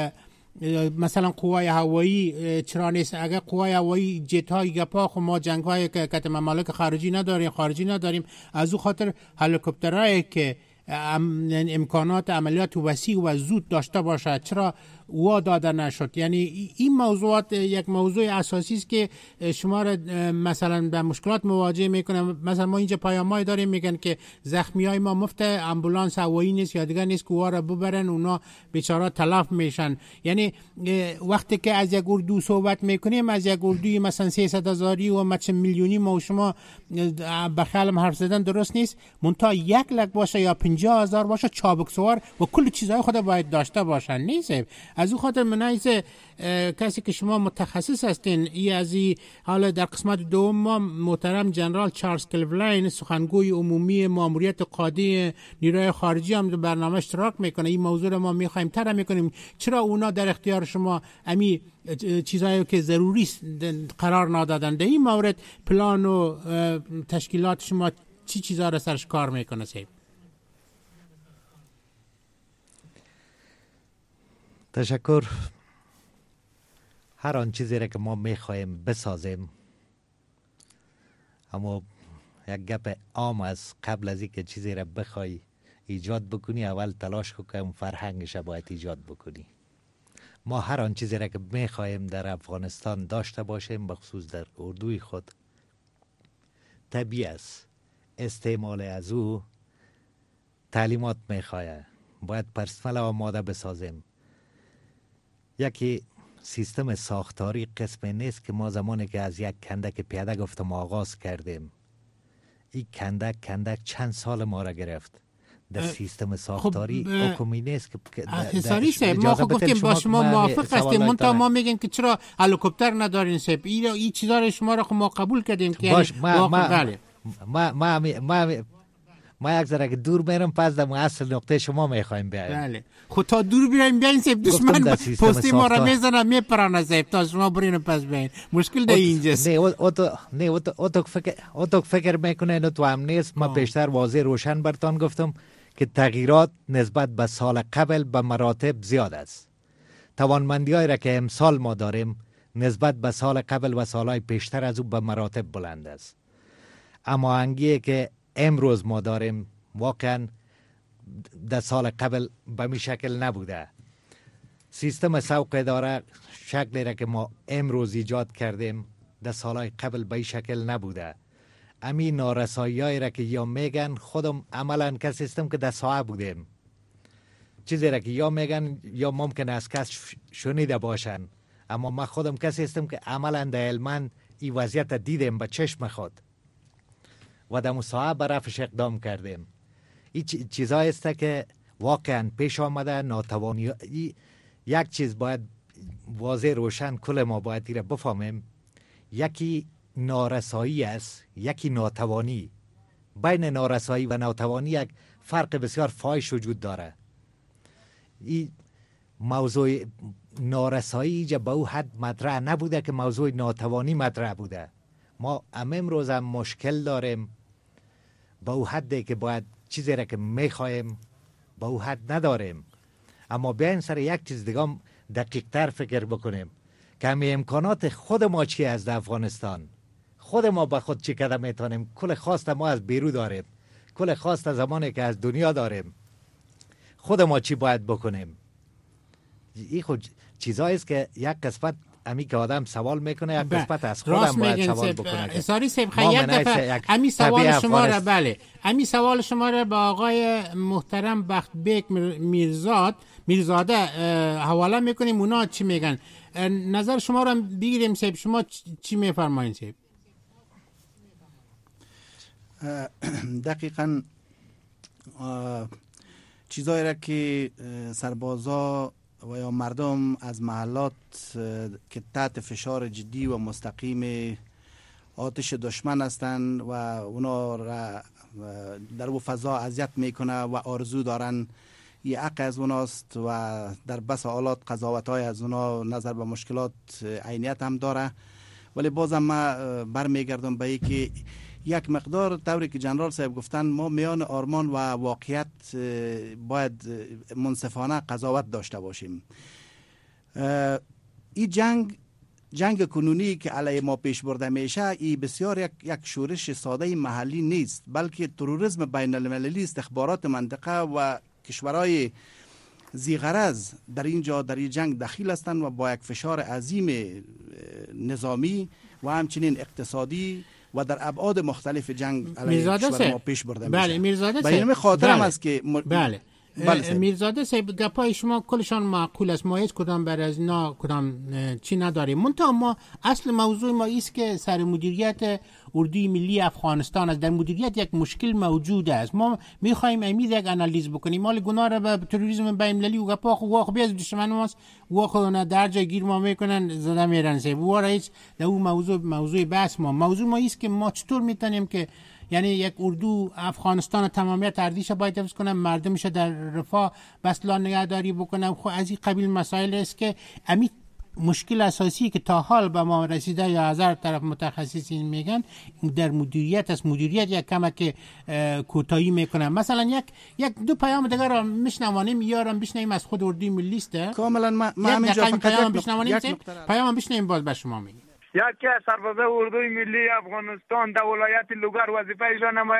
مثلا قوای هوایی چرا نیست؟ اگر قوای هوایی جت های گپا خو ما جنگ های که کت ممالک خارجی نداریم خارجی نداریم از او خاطر هلیکوپترایی که امکانات عملیات وسیع و زود داشته باشد چرا وا داده نشد؟ یعنی این موضوعات یک موضوع اساسی است که شما را مثلا به مشکلات مواجه میکنه. مثلا ما اینجا پیامای داریم میگن که زخمیای ما مفت امبولانس هوایی نیست یا دیگر نیست که وا را ببرن، اونا بیچاره تلف میشن. یعنی وقتی که از یک اردو صحبت میکنیم، از یک اردوی مثلا سیصد هزاری و مثلا میلیونی ما و شما بخیالم حرف زدن درست نیست، منتها یک لک باشه یا پنجاه هزار باشه چابک سوار و کل چیزهای خود باید داشته باشن. نیست از او خاطر منایز کسی که شما متخصص هستین ای از ای حالا در قسمت دوم ما محترم جنرال چارلز کلولین سخنگوی عمومی ماموریت قاده نیروی خارجی هم در برنامه اشتراک میکنه. این موضوع رو ما میخوایم طرح میکنیم چرا اونا در اختیار شما امی چیزایی که ضروری قرار ندادن. در این مورد پلان و تشکیلات شما چی چیزا رو سرش کار میکنه صاحب؟ تشکر. هر آن چیزی را که ما میخوایم بسازیم، اما یک گپ عام است، قبل از اینکه چیزی را بخوای ایجاد بکنی اول تلاش کن که اون فرهنگش باید ایجاد بکنی. ما هر آن چیزی را که میخوایم در افغانستان داشته باشیم، بخصوص در اردوی خود، طبیعی است. استعمال از او تعلیمات میخواه. باید پرسنل آماده بسازیم. یکی سیستم ساختاری قسم نیست که ما زمانی که از یک کندک پیاده گفتم آغاز کردیم، این کندک کندک چند سال ما را گرفت. در سیستم ساختاری حکمی نیست که حساری صاحب ما خب گفتیم با شما موافق هستیم، منتها ما میگیم که چرا هلیکوپتر ندارین صاحب. این این چیزا رو شما را خب ما قبول کردیم که باش یعنی ما ما بله. ما ما ما ما یک ذره دور میرم، پس در اصل نقطه شما میخوایم بیایم. بله خود تا دور بیایم بیاین صاحب، دشمن پستی ما را میزنه میپرانه صاحب تا شما برین پس بیاین. مشکل در اینجاست. نه او تو نه او تو او تو فکر او تو فکر میکنه نه تو هم نیست. ما پیشتر واضح روشن برتان گفتم که تغییرات نسبت به سال قبل به مراتب زیاد است. توانمندی‌هایی را که امسال ما داریم نسبت به سال قبل و سالهای پیشتر از او به مراتب بلند است. اما انگیه که امروز ما داریم واقعا در سال قبل به می شکل نبوده. سیستم سوق اداره شکلی را که ما امروز ایجاد کردیم در سالهای قبل به این شکل نبوده. امی نارسایی هایی را که یا میگن خودم عملا که سیستم که در ساعه بودیم، چیزی را که یا میگن یا ممکن است کس شنیده باشن، اما ما خودم که سیستم که عملا در علمان این وضعیت دیدیم به چشم خود و در مساعه برافش اقدام کردیم. این چیزایی است که واقعا پیش آمده. ناتوانی یک چیز باید واضح روشن کل ما باید ایره بفهمیم، یکی نارسایی است، یکی ناتوانی. بین نارسایی و ناتوانی یک فرق بسیار فاحش وجود داره. این موضوع نارسایی جا به او حد مطرح نبوده که موضوع ناتوانی مطرح بوده. ما امروز هم مشکل داریم با او حدی که باید چیزی را که میخوایم با او حد نداریم. اما بیاین سر یک چیز دیگه دقیق تر فکر بکنیم که همه امکانات خود ما چی از در افغانستان، خود ما با خود چی کده میتونیم. کل خواست ما از بیرو داریم، کل خواست زمانی که از دنیا داریم. خود ما چی باید بکنیم؟ این خود چیزایی است که یک قسمت امی که آدم سوال میکنه، یک قسمت از خودم باید سوال بکنه. اساری صاحب خیلی دفعه امی سوال شما را بله امی سوال شما را به آقای محترم بختبیک میرزاد میرزاده حواله میکنیم. اونا چی میگن؟ نظر شما را بگیریم صاحب. شما چی میفرمایید صاحب؟ دقیقاً چیزایی را که سربازا و یا مردم از محلات که تحت فشار جدی و مستقیم آتش دشمن هستند و اونا را در و فضا اذیت میکنه و آرزو دارن یه حق از اوناست و در بس حالات قضاوت های از اونا نظر به مشکلات عینیت هم داره. ولی بازم ما برمیگردم به ای که یک مقدار طوری که جنرال صاحب گفتن ما میان آرمان و واقعیت باید منصفانه قضاوت داشته باشیم. این جنگ جنگ کنونی که علیه ما پیش برده میشه این بسیار یک یک شورش ساده محلی نیست، بلکه تروریسم بین المللی، استخبارات منطقه و کشورهای ذی‌غرض در اینجا در این جنگ دخیل هستند و با یک فشار عظیم نظامی و همچنین اقتصادی و در ابعاد مختلف جنگ علیه کشور ما پیش برده میشه. بله میرزاده صاحب. بله خاطرم است که م... بله بله میرزاده صاحب گپای شما کلشان معقول است. ما هیچ کدام بر از اینا کدام چی نداریم. منتها ما اصل موضوع ما است که سر مدیریت اردوی ملی افغانستان است. در مدیریت یک مشکل موجود است. ما میخوایم امید یک انالیز بکنیم. مال گناه را به تروریسم بین المللی و گپا خو واخ بیاز دشمن ماست و خو نه در جای گیر ما میکنن زده میرن سه و رئیس در اون موضوع موضوع بحث ما موضوع ما است که ما چطور میتونیم که یعنی یک اردو افغانستان تمامیت ارزش باید حفظ کنه، مردمش در رفاه بسلا نگهداری بکنه. خب از این قبیل مسائل است که امی مشکل اساسی که تا حال به ما رسیده یا هزار طرف متخصصین میگن در مدیریت است. مدیریت یک کمک که کوتاهی میکنه. مثلا یک یک دو پیام دیگه را میشنوانیم یارم بشنویم از خود اردوی ملی است. کاملا ما همینجا فقط پیام بشنوانیم. پیام بشنویم باز به شما میگم. یکی از سربازان اردوی ملی افغانستان در ولایت لوگر وظیفه اجرا نمایم.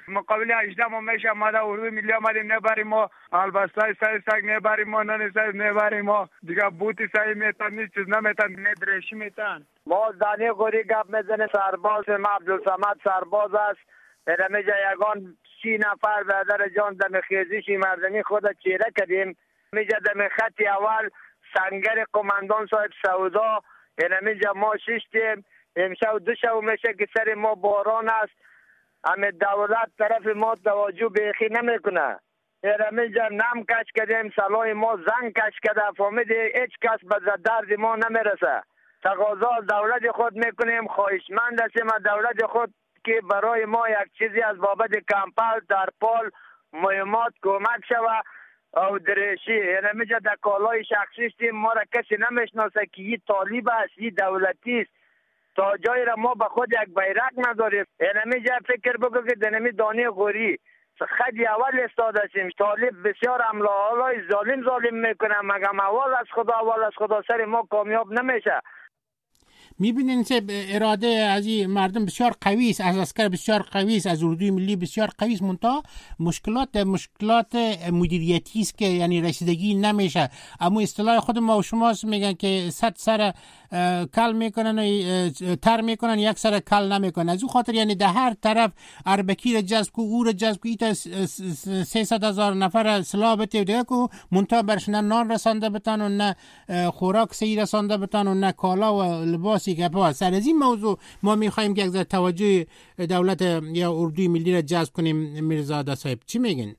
مقابل هجده ما میشه آمده اردوی ملی آمدیم نبریم ما البسته سای سگ نبریم ما نان سای نبریم ما دیگه بوتی سای میتن نیست چیز نمیتن ندرشی میتن. ما دانی غوری گپ میزنه سرباز ما عبدالصمد سرباز است میجا یگان سی نفر برادر جان دم خیزیشی مردمی خود چیره کردیم میجا دم خط اول سنگر قماندان صاحب سودا میجا ما ششتیم امشب دو شب میشه که سر ما باران است همه دولت طرف ما توجه بیخی نمیکنه میجا نم کش کردیم سلای ما زنگ کش کرده فهمیدی هیچ کس به درد ما نمیرسه تقاضا دولت خود میکنیم خواهشمند هستیم دولت خود که برای ما یک چیزی از بابت کمپل ترپال مهمات کمک شود او درشی یعنی میجا در کالای شخصی ما را کسی نمیشناسه که این طالب است این دولتی است تا جایی را ما به خود یک بیرق نداریم یعنی میجا فکر بگو که دنمی دانی غوری خدی اول استاد هستیم طالب بسیار عمله حالای ظالم ظالم میکنه مگم اول از خدا اول از خدا سر ما کامیاب نمیشه. میبینین که اراده از این مردم بسیار قوی است از عسکر بسیار قوی است از اردوی ملی بسیار قوی است منتها مشکلات مشکلات مدیریتی است که یعنی رسیدگی نمیشه اما اصطلاح خود ما و شما میگن که صد سر کل میکنن و تر میکنن یک سر کل نمیکنن از اون خاطر یعنی در هر طرف اربکی را جذب کو او را جذب کو ایتا سیصد هزار نفر سلاح بته دیگه کو منتها برش نه نان رسانده بتن و نه خوراک سی رسانده بتن و نه کالا و لباسی که پا سر از این موضوع ما میخوایم که یک توجه دولت یا اردوی ملی را جذب کنیم. میرزاده صاحب چی میگین؟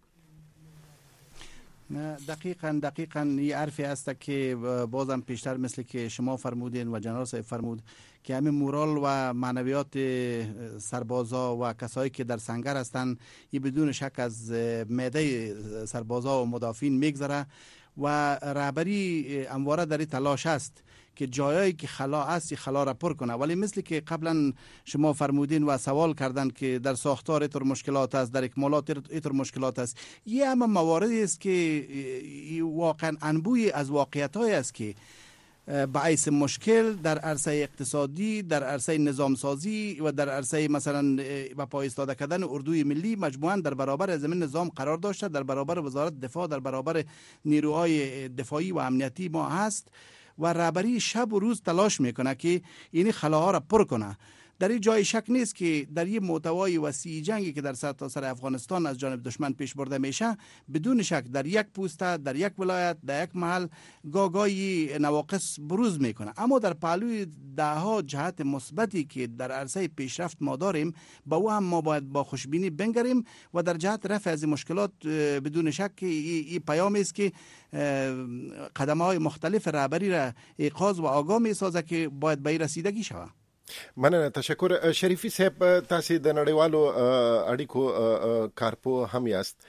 دقیقاً دقیقاً یه حرفی هست که بازم پیشتر مثل که شما فرمودین و جنرال صاحب فرمود که همین مورال و معنویات سربازا و کسایی که در سنگر هستند این بدون شک از معده سربازا و مدافعین میگذره و رهبری همواره در این تلاش است که جایی که خلا است خلا را پر کنه ولی مثل که قبلا شما فرمودین و سوال کردن که در ساختار اینطور مشکلات است در اکمالات اینطور مشکلات است یه همه مواردی است که واقعا انبوی از واقعیت‌های است که باعث مشکل در عرصه اقتصادی در عرصه نظام سازی و در عرصه مثلا به پای ایستاده کردن اردوی ملی مجموعاً در برابر زمین نظام قرار داشته در برابر وزارت دفاع در برابر نیروهای دفاعی و امنیتی ما هست و رهبری شب و روز تلاش میکنه که این خلاها را پر کنه. در این جای شک نیست که در این محتوای وسیع جنگی که در سرتاسر افغانستان از جانب دشمن پیش برده میشه بدون شک در یک پوسته در یک ولایت در یک محل گاگای نواقص بروز میکنه اما در پهلوی دهها جهت مثبتی که در عرصه پیشرفت ما داریم با او هم ما باید با خوشبینی بنگریم و در جهت رفع از مشکلات بدون شک این پیام است که قدم‌های مختلف رهبری را ایقاظ و آگاه میسازه که باید به رسیدگی شود. مننه تشکر. شریفی صاحب تاسو د نړیوالو اړیکو کارپو هم یاست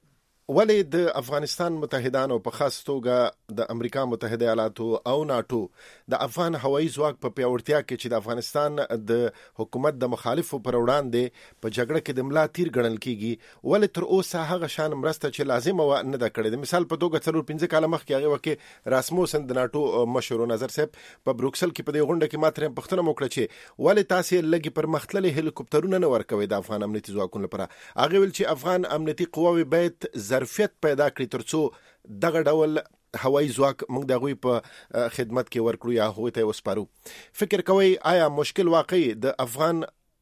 ولې د افغانستان متحدانو په خاص توګه د امریکا متحده ایالاتو او ناتو د افغان هوایي ځواک په پیاوړتیا کې چې د افغانستان د حکومت د مخالفو پر وړاندې په جګړه کې د ملا تیر ګڼل کیږي ولې تر اوسه هغه شان مرسته چې لازمه و نه ده کړې. د مثال په توګه څلور پنځه کاله مخکې هغه وکي راسموسن د ناتو مشر نظر صاحب په بروکسل کې په دې غونډه کې ماته پښتنه وکړه چې ولې تاسو لګي پر مختللي هلیکوپټرونه نه ورکوي د افغان امنیتي ځواکونو لپاره. هغه ویل چې افغان امنیتي قواوې باید ظرفیت پیدا کړي ترڅو دغه ډول هوایي ځواک موږ د غوي په خدمت کې ورکړو یا هغه ته وسپارو. فکر کوي آیا مشکل واقعي د افغان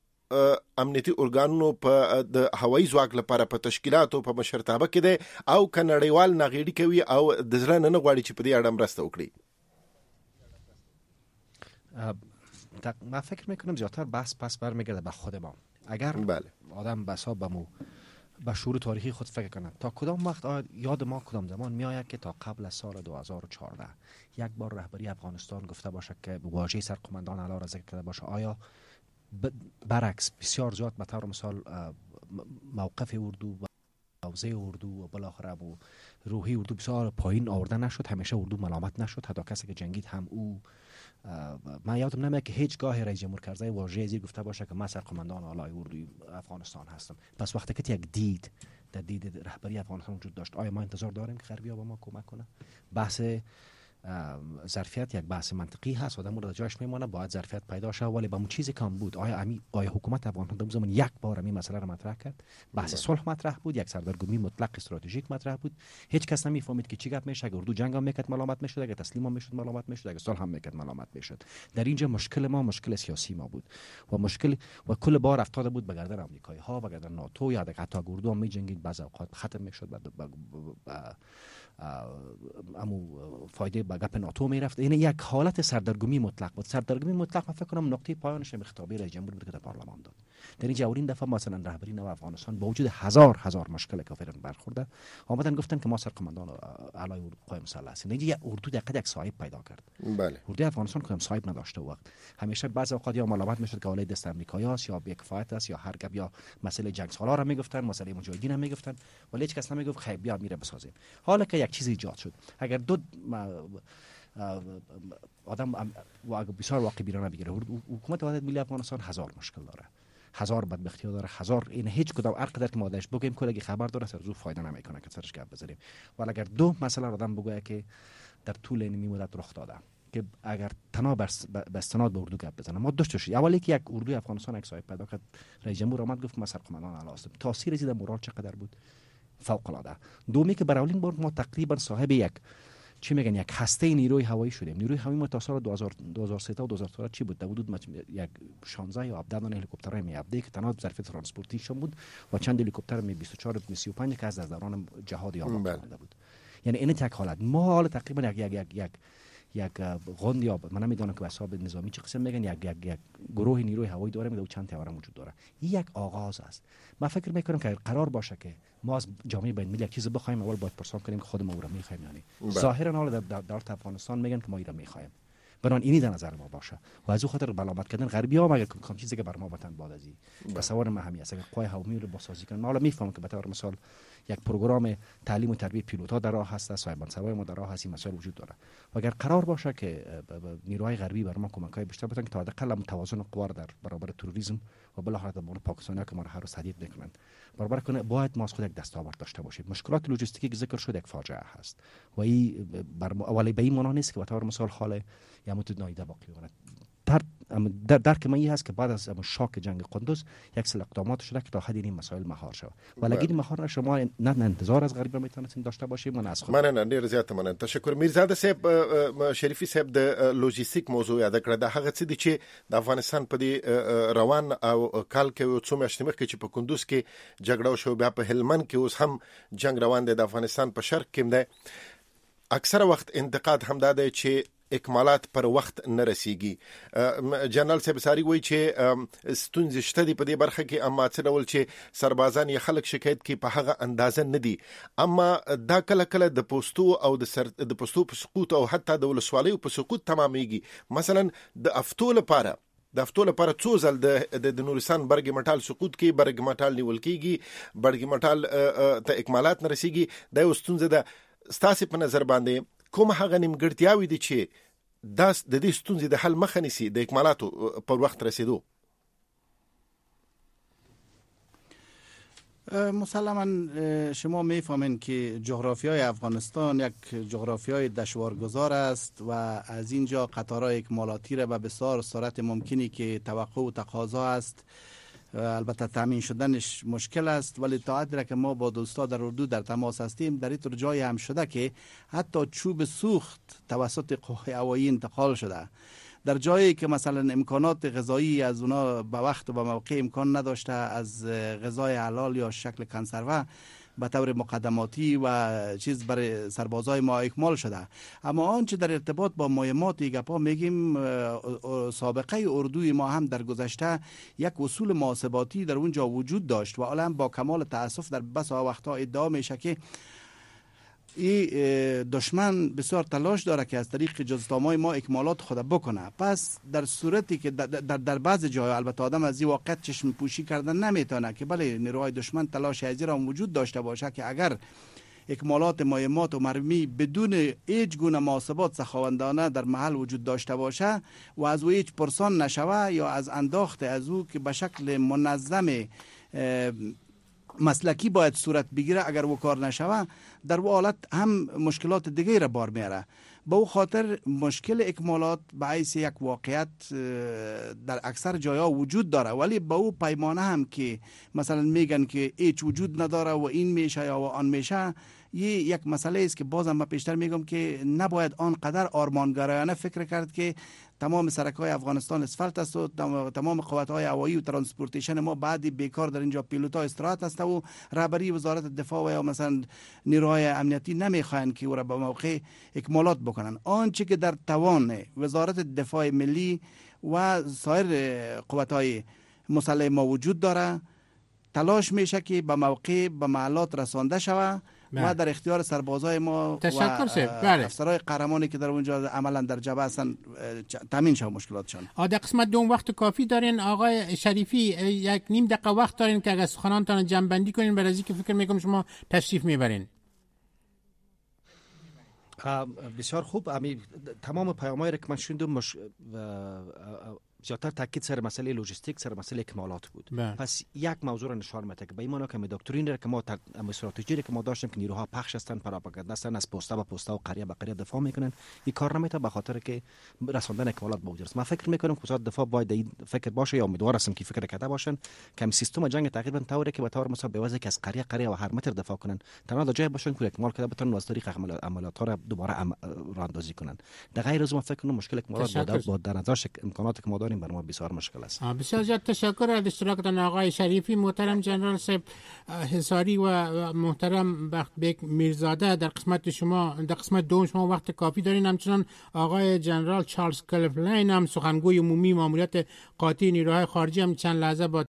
امنیتي ارګانونو په د هوایي ځواک لپاره په تشکیلاتو په مشرتابه کې دی او کنړیوال ناغېړي کوي او د ځله نه غواړي چې په دې اړه مرسته وکړي؟ من فکر میکنم زیادتر بحث پس برمیگرده به خود ما. اگر بله. آدم بسا بمو به شعور تاریخی خود فکر کنند تا کدام وقت یاد ما کدام زمان می آید که تا قبل از سال دو هزار و چهارده یک بار رهبری افغانستان گفته باشه که واژه سرقماندان اعلی را ذکر کرده باشه آیا برعکس بسیار زیاد به طور مثال موقف اردو و حوزه اردو و بالاخره ابو روحی اردو بسیار پایین آورده نشد همیشه اردو ملامت نشد حتی کسی که جنگید هم او من یادم نمیاد که هیچگاه رئیس جمهور کرزی واژه زیر گفته باشه که من سرقماندان اعلی اردوی افغانستان هستم. پس وقتی که یک دید در دید رهبری افغانستان وجود داشت آیا ما انتظار داریم که غربی‌ها با ما کمک کنه؟ بحث ظرفیت یک بحث منطقی هست، آدم رو جاش میمونه، باید ظرفیت پیدا شه، ولی با اون چیزی کم بود. آیا امی آیا حکومت افغانستان در زمان یک بار این مسئله رو مطرح کرد؟ بحث صلح مطرح بود، یک سردرگمی مطلق استراتژیک مطرح بود، هیچ کس نمیفهمید که چی گپ میشه. اگر اردو جنگ هم میکرد ملامت میشد، اگر تسلیم هم میشد ملامت میشد، اگر صلح هم میکرد ملامت میشد. در اینجا مشکل ما مشکل سیاسی ما بود و مشکل و کل بار افتاده بود به گردن آمریکایی ها و گردن ناتو، یا حتی اردو هم میجنگید، بعض اوقات ختم میشد بعد امو فایده به گپ ناتو میرفت. یعنی یک حالت سردرگمی مطلق بود. سردرگمی مطلق من فکر کنم نقطه پایانش خطابه رئیس جمهور بود که در پارلمان داد. در اینجا اولین دفعه مثلا رهبری نو افغانستان با وجود هزار هزار مشکل که فعلا برخورده آمدن گفتن که ما سرقماندان اعلای قوای مسلح هستیم. اینجا اردو دقیقاً یک صاحب پیدا کرد. بله. اردو افغانستان کدام صاحب نداشته وقت. همیشه بعض اوقات یا ملامت میشد که اولای دست آمریکایی است یا بی‌کفایت است یا هر گپ یا مسئله جنگ سالار را میگفتن، مسئله مجاهدین هم میگفتن، ولی هیچ کس نمیگفت خیلی بیا میره بسازیم. حالا که یک چیز ایجاد شد، اگر دو آدم و اگر بسیار واقع بیرانه بگیره، حکومت وحدت ملی افغانستان هزار مشکل داره، هزار بدبختی داره، هزار این هیچ کدام هر قدر که مادهش بگیم کلگی خبر داره سر زو فایده نمیکنه که سرش گپ بزنیم. ولی اگر دو مسئله آدم بگه که در طول این مدت رخ داده که اگر تنها به استناد به اردو گپ بزنه، ما دوست داشتیم اولی که یک اردو افغانستان یک صاحب پیدا کرد، رئیس جمهور آمد گفت ما سرقماندان اعلی هستیم. تاثیر زیاد مورال چقدر بود؟ فوق العاده. دومی که برای اولین بار ما تقریبا صاحب یک چی میگن یک هسته نیروی هوایی شدیم. نیروی هوایی ما تا سال دو هزار و سه تا دو هزار و چهار چی بود؟ در حدود یک شانزده یا هفده دانه هلیکوپترهای می هفده که تنها ظرفیت ترانسپورتیشون بود و چند هلیکوپتر می بیست و چهار سی و پنج که از دوران جهاد یاد مانده بود. یعنی این یک حالت ما حال تقریبا یک یک یک یک یک غند یا من نمیدونم که به حساب نظامی چه قسم میگن یک یک یک گروه نیروی هوایی داره میده و چند تیاره وجود داره. این یک آغاز است. من فکر میکنم که قرار باشه که ما از جامعه بین المللی یک چیز بخوایم، اول باید پرسان کنیم که خود ما رو میخوایم یعنی ظاهرا حالا در دولت افغانستان میگن که ما رو میخوایم، بران اینی در نظر ما باشه و از او خاطر بلامت کردن غربی ها مگر کم چیزی که بر ما وطن باد ازی تصور مهمی است. اگر قوای هوایی رو بسازی کنن، حالا میفهمم که به طور مثال یک پروگرام تعلیم و تربیت پیلوت ها در راه هست، صاحب منصبای ما در راه هست، این مسائل وجود داره و اگر قرار باشه که نیروهای غربی بر ما کمک های بیشتر بتن که تا حداقل توازن قوا در برابر تروریسم و بالاخره در مورد پاکستانیا که ما را هر روز تهدید میکنن برابر کنه، باید ما خود یک دستاورد داشته باشیم. مشکلات لوجستیکی که ذکر شد یک فاجعه هست و این بر اولی به این معنا نیست که به طور مثال حال یا متد نایده باقی بماند. در در درک من این هست که بعد از شاک جنگ قندوز یک سری اقدامات شده که تا حدی این مسائل مهار شود ولی اگه این مهار نشه ما نه انتظار از غریب میتونیم داشته باشیم نه از خود. مننه ډیر زیات مننه. تشکر. میرزاده صاحب، شریفي صاحب د لوجستیک موضوع یاد کړه. د هغه څه دي چې د افغانستان په دی روان او کال کې یو څو میاشتې مخکې چې په کندوز کې جګړه شو، بیا په هلمند کې اوس هم جنگ روان دی د افغانستان په شرق کې دی. اکثر وخت انتقاد هم دا دی چې اکمالات پر وخت نه رسیږي. جنرال صاحب ساری وایي چې ستونزې شته دي په دې برخه کې، اما څه ډول چې سربازان یا خلک شکایت کوي په هغه اندازه نه دي. اما دا کله کله د پوسټو او د سر د پوسټو په سقوط او حتی د ولسوالیو په سقوط تمامېږي. مثلا د افتو لپاره د افتو لپاره څو ځل د د نورستان برګ مټال سقوط کې برګ مټال نیول کېږي، برګ مټال ته اکمالات نه رسیږي. دا یو ستونزه ده. ستاسو په نظر باندې کوم هغه نیمګړتیاوې دي چې داس د دې ستونزې د حل مخه نیسي د اکمالاتو پر وخت رسیدو؟ مسلما شما میفهمین که جغرافیای افغانستان یک جغرافیای دشوارگذار است و از اینجا قطارهای اکمالاتی را به بسیار سرعت ممکنی که توقع و تقاضا است البته تامین شدنش مشکل است، ولی تا حدی که ما با دوستا در اردو در تماس هستیم در اینطور جایی هم شده که حتی چوب سوخت توسط قوای هوایی انتقال شده در جایی که مثلا امکانات غذایی از اونا به وقت و به موقع امکان نداشته از غذای حلال یا شکل کنسروه به طور مقدماتی و چیز برای سربازای ما اکمال شده. اما آنچه در ارتباط با مهمات گپا میگیم، سابقه اردوی ما هم در گذشته یک اصول محاسباتی در اونجا وجود داشت و الان با کمال تاسف در بسا وقتها ادعا میشه که این دشمن بسیار تلاش داره که از طریق جزتامای ما اکمالات خود بکنه. پس در صورتی که در, در, در بعض جاها البته آدم از این واقع چشم پوشی کردن نمیتونه که بله نیروهای دشمن تلاش ازی را وجود داشته باشه که اگر اکمالات مهمات و مرمی بدون هیچ گونه محاسبات سخاوندانه در محل وجود داشته باشه و از او هیچ پرسان نشوه یا از انداخت از او که به شکل منظم مسلکی باید صورت بگیره، اگر و کار نشوه در و حالت هم مشکلات دیگه را بار میاره. به او خاطر مشکل اکمالات به حیث یک واقعیت در اکثر جاها وجود داره، ولی به او پیمانه هم که مثلا میگن که هیچ وجود نداره و این میشه یا آن میشه، یه یک مسئله است که بازم من پیشتر میگم که نباید آنقدر آرمانگرایانه فکر کرد که تمام سرک‌های افغانستان اسفالت است و تمام قوت‌های هوایی و ترانسپورتیشن ما بعد بیکار در اینجا پیلوتا استراحت است و رهبری وزارت دفاع و یا مثلا نیروهای امنیتی نمیخواهند که او را به موقع اکمالات بکنن. آنچه که در توان وزارت دفاع ملی و سایر قوت‌های مسلح ما وجود داره، تلاش میشه که به موقع به محلات رسانده شود و در اختیار سربازای ما و افسرهای قهرمانی که در اونجا عملا در جبهه هستن تامین شود مشکلاتشان. در قسمت دوم وقت کافی دارین آقای شریفی؟ یک نیم دقیقه وقت دارین که اگر سخنانتان جمع بندی کنین، برای اینکه فکر میکنم شما تشریف میبرین. بسیار خوب. امی تمام پیامایی را که من شنیدم مش... زیادتر تاکید سر مسئله لوجستیک، سر مسئله اکمالات بود. بله. پس یک موضوع را نشان میده که به ایمان که دکترین را که ما تر... استراتژی را که ما داشتیم که نیروها پخش هستند، پراپاگاندا هستند، از پستا به پستا و قریه به قریه دفاع میکنن، این کار نمیته به خاطر که رساندن اکمالات به وجود است. من فکر میکنم که وزارت دفاع باید این فکر باشه، یا امیدوار هستم که فکر کرده باشن که سیستم جنگ تقریبا طوری که به طور مساوی به وجه که از قریه قریه و هر متر دفاع کنن، تنها در جای باشن که اکمال کرده بتونن از طریق عملیات ها را دوباره ام... راندازی کنن. در غیر از ما فکر کنم مشکل اکمالات با در نظر امکاناتی که ما داریم برای ما بسیار مشکل است. بسیار زیاد تشکر از اشتراکتان آقای شریفی. محترم جنرال صاحب حصاری و محترم بختبک میرزاده، در قسمت شما در قسمت دوم شما وقت کافی دارین. همچنان آقای جنرال چارلز کلفلین هم سخنگوی عمومی ماموریت قاطع نیروهای خارجی هم چند لحظه با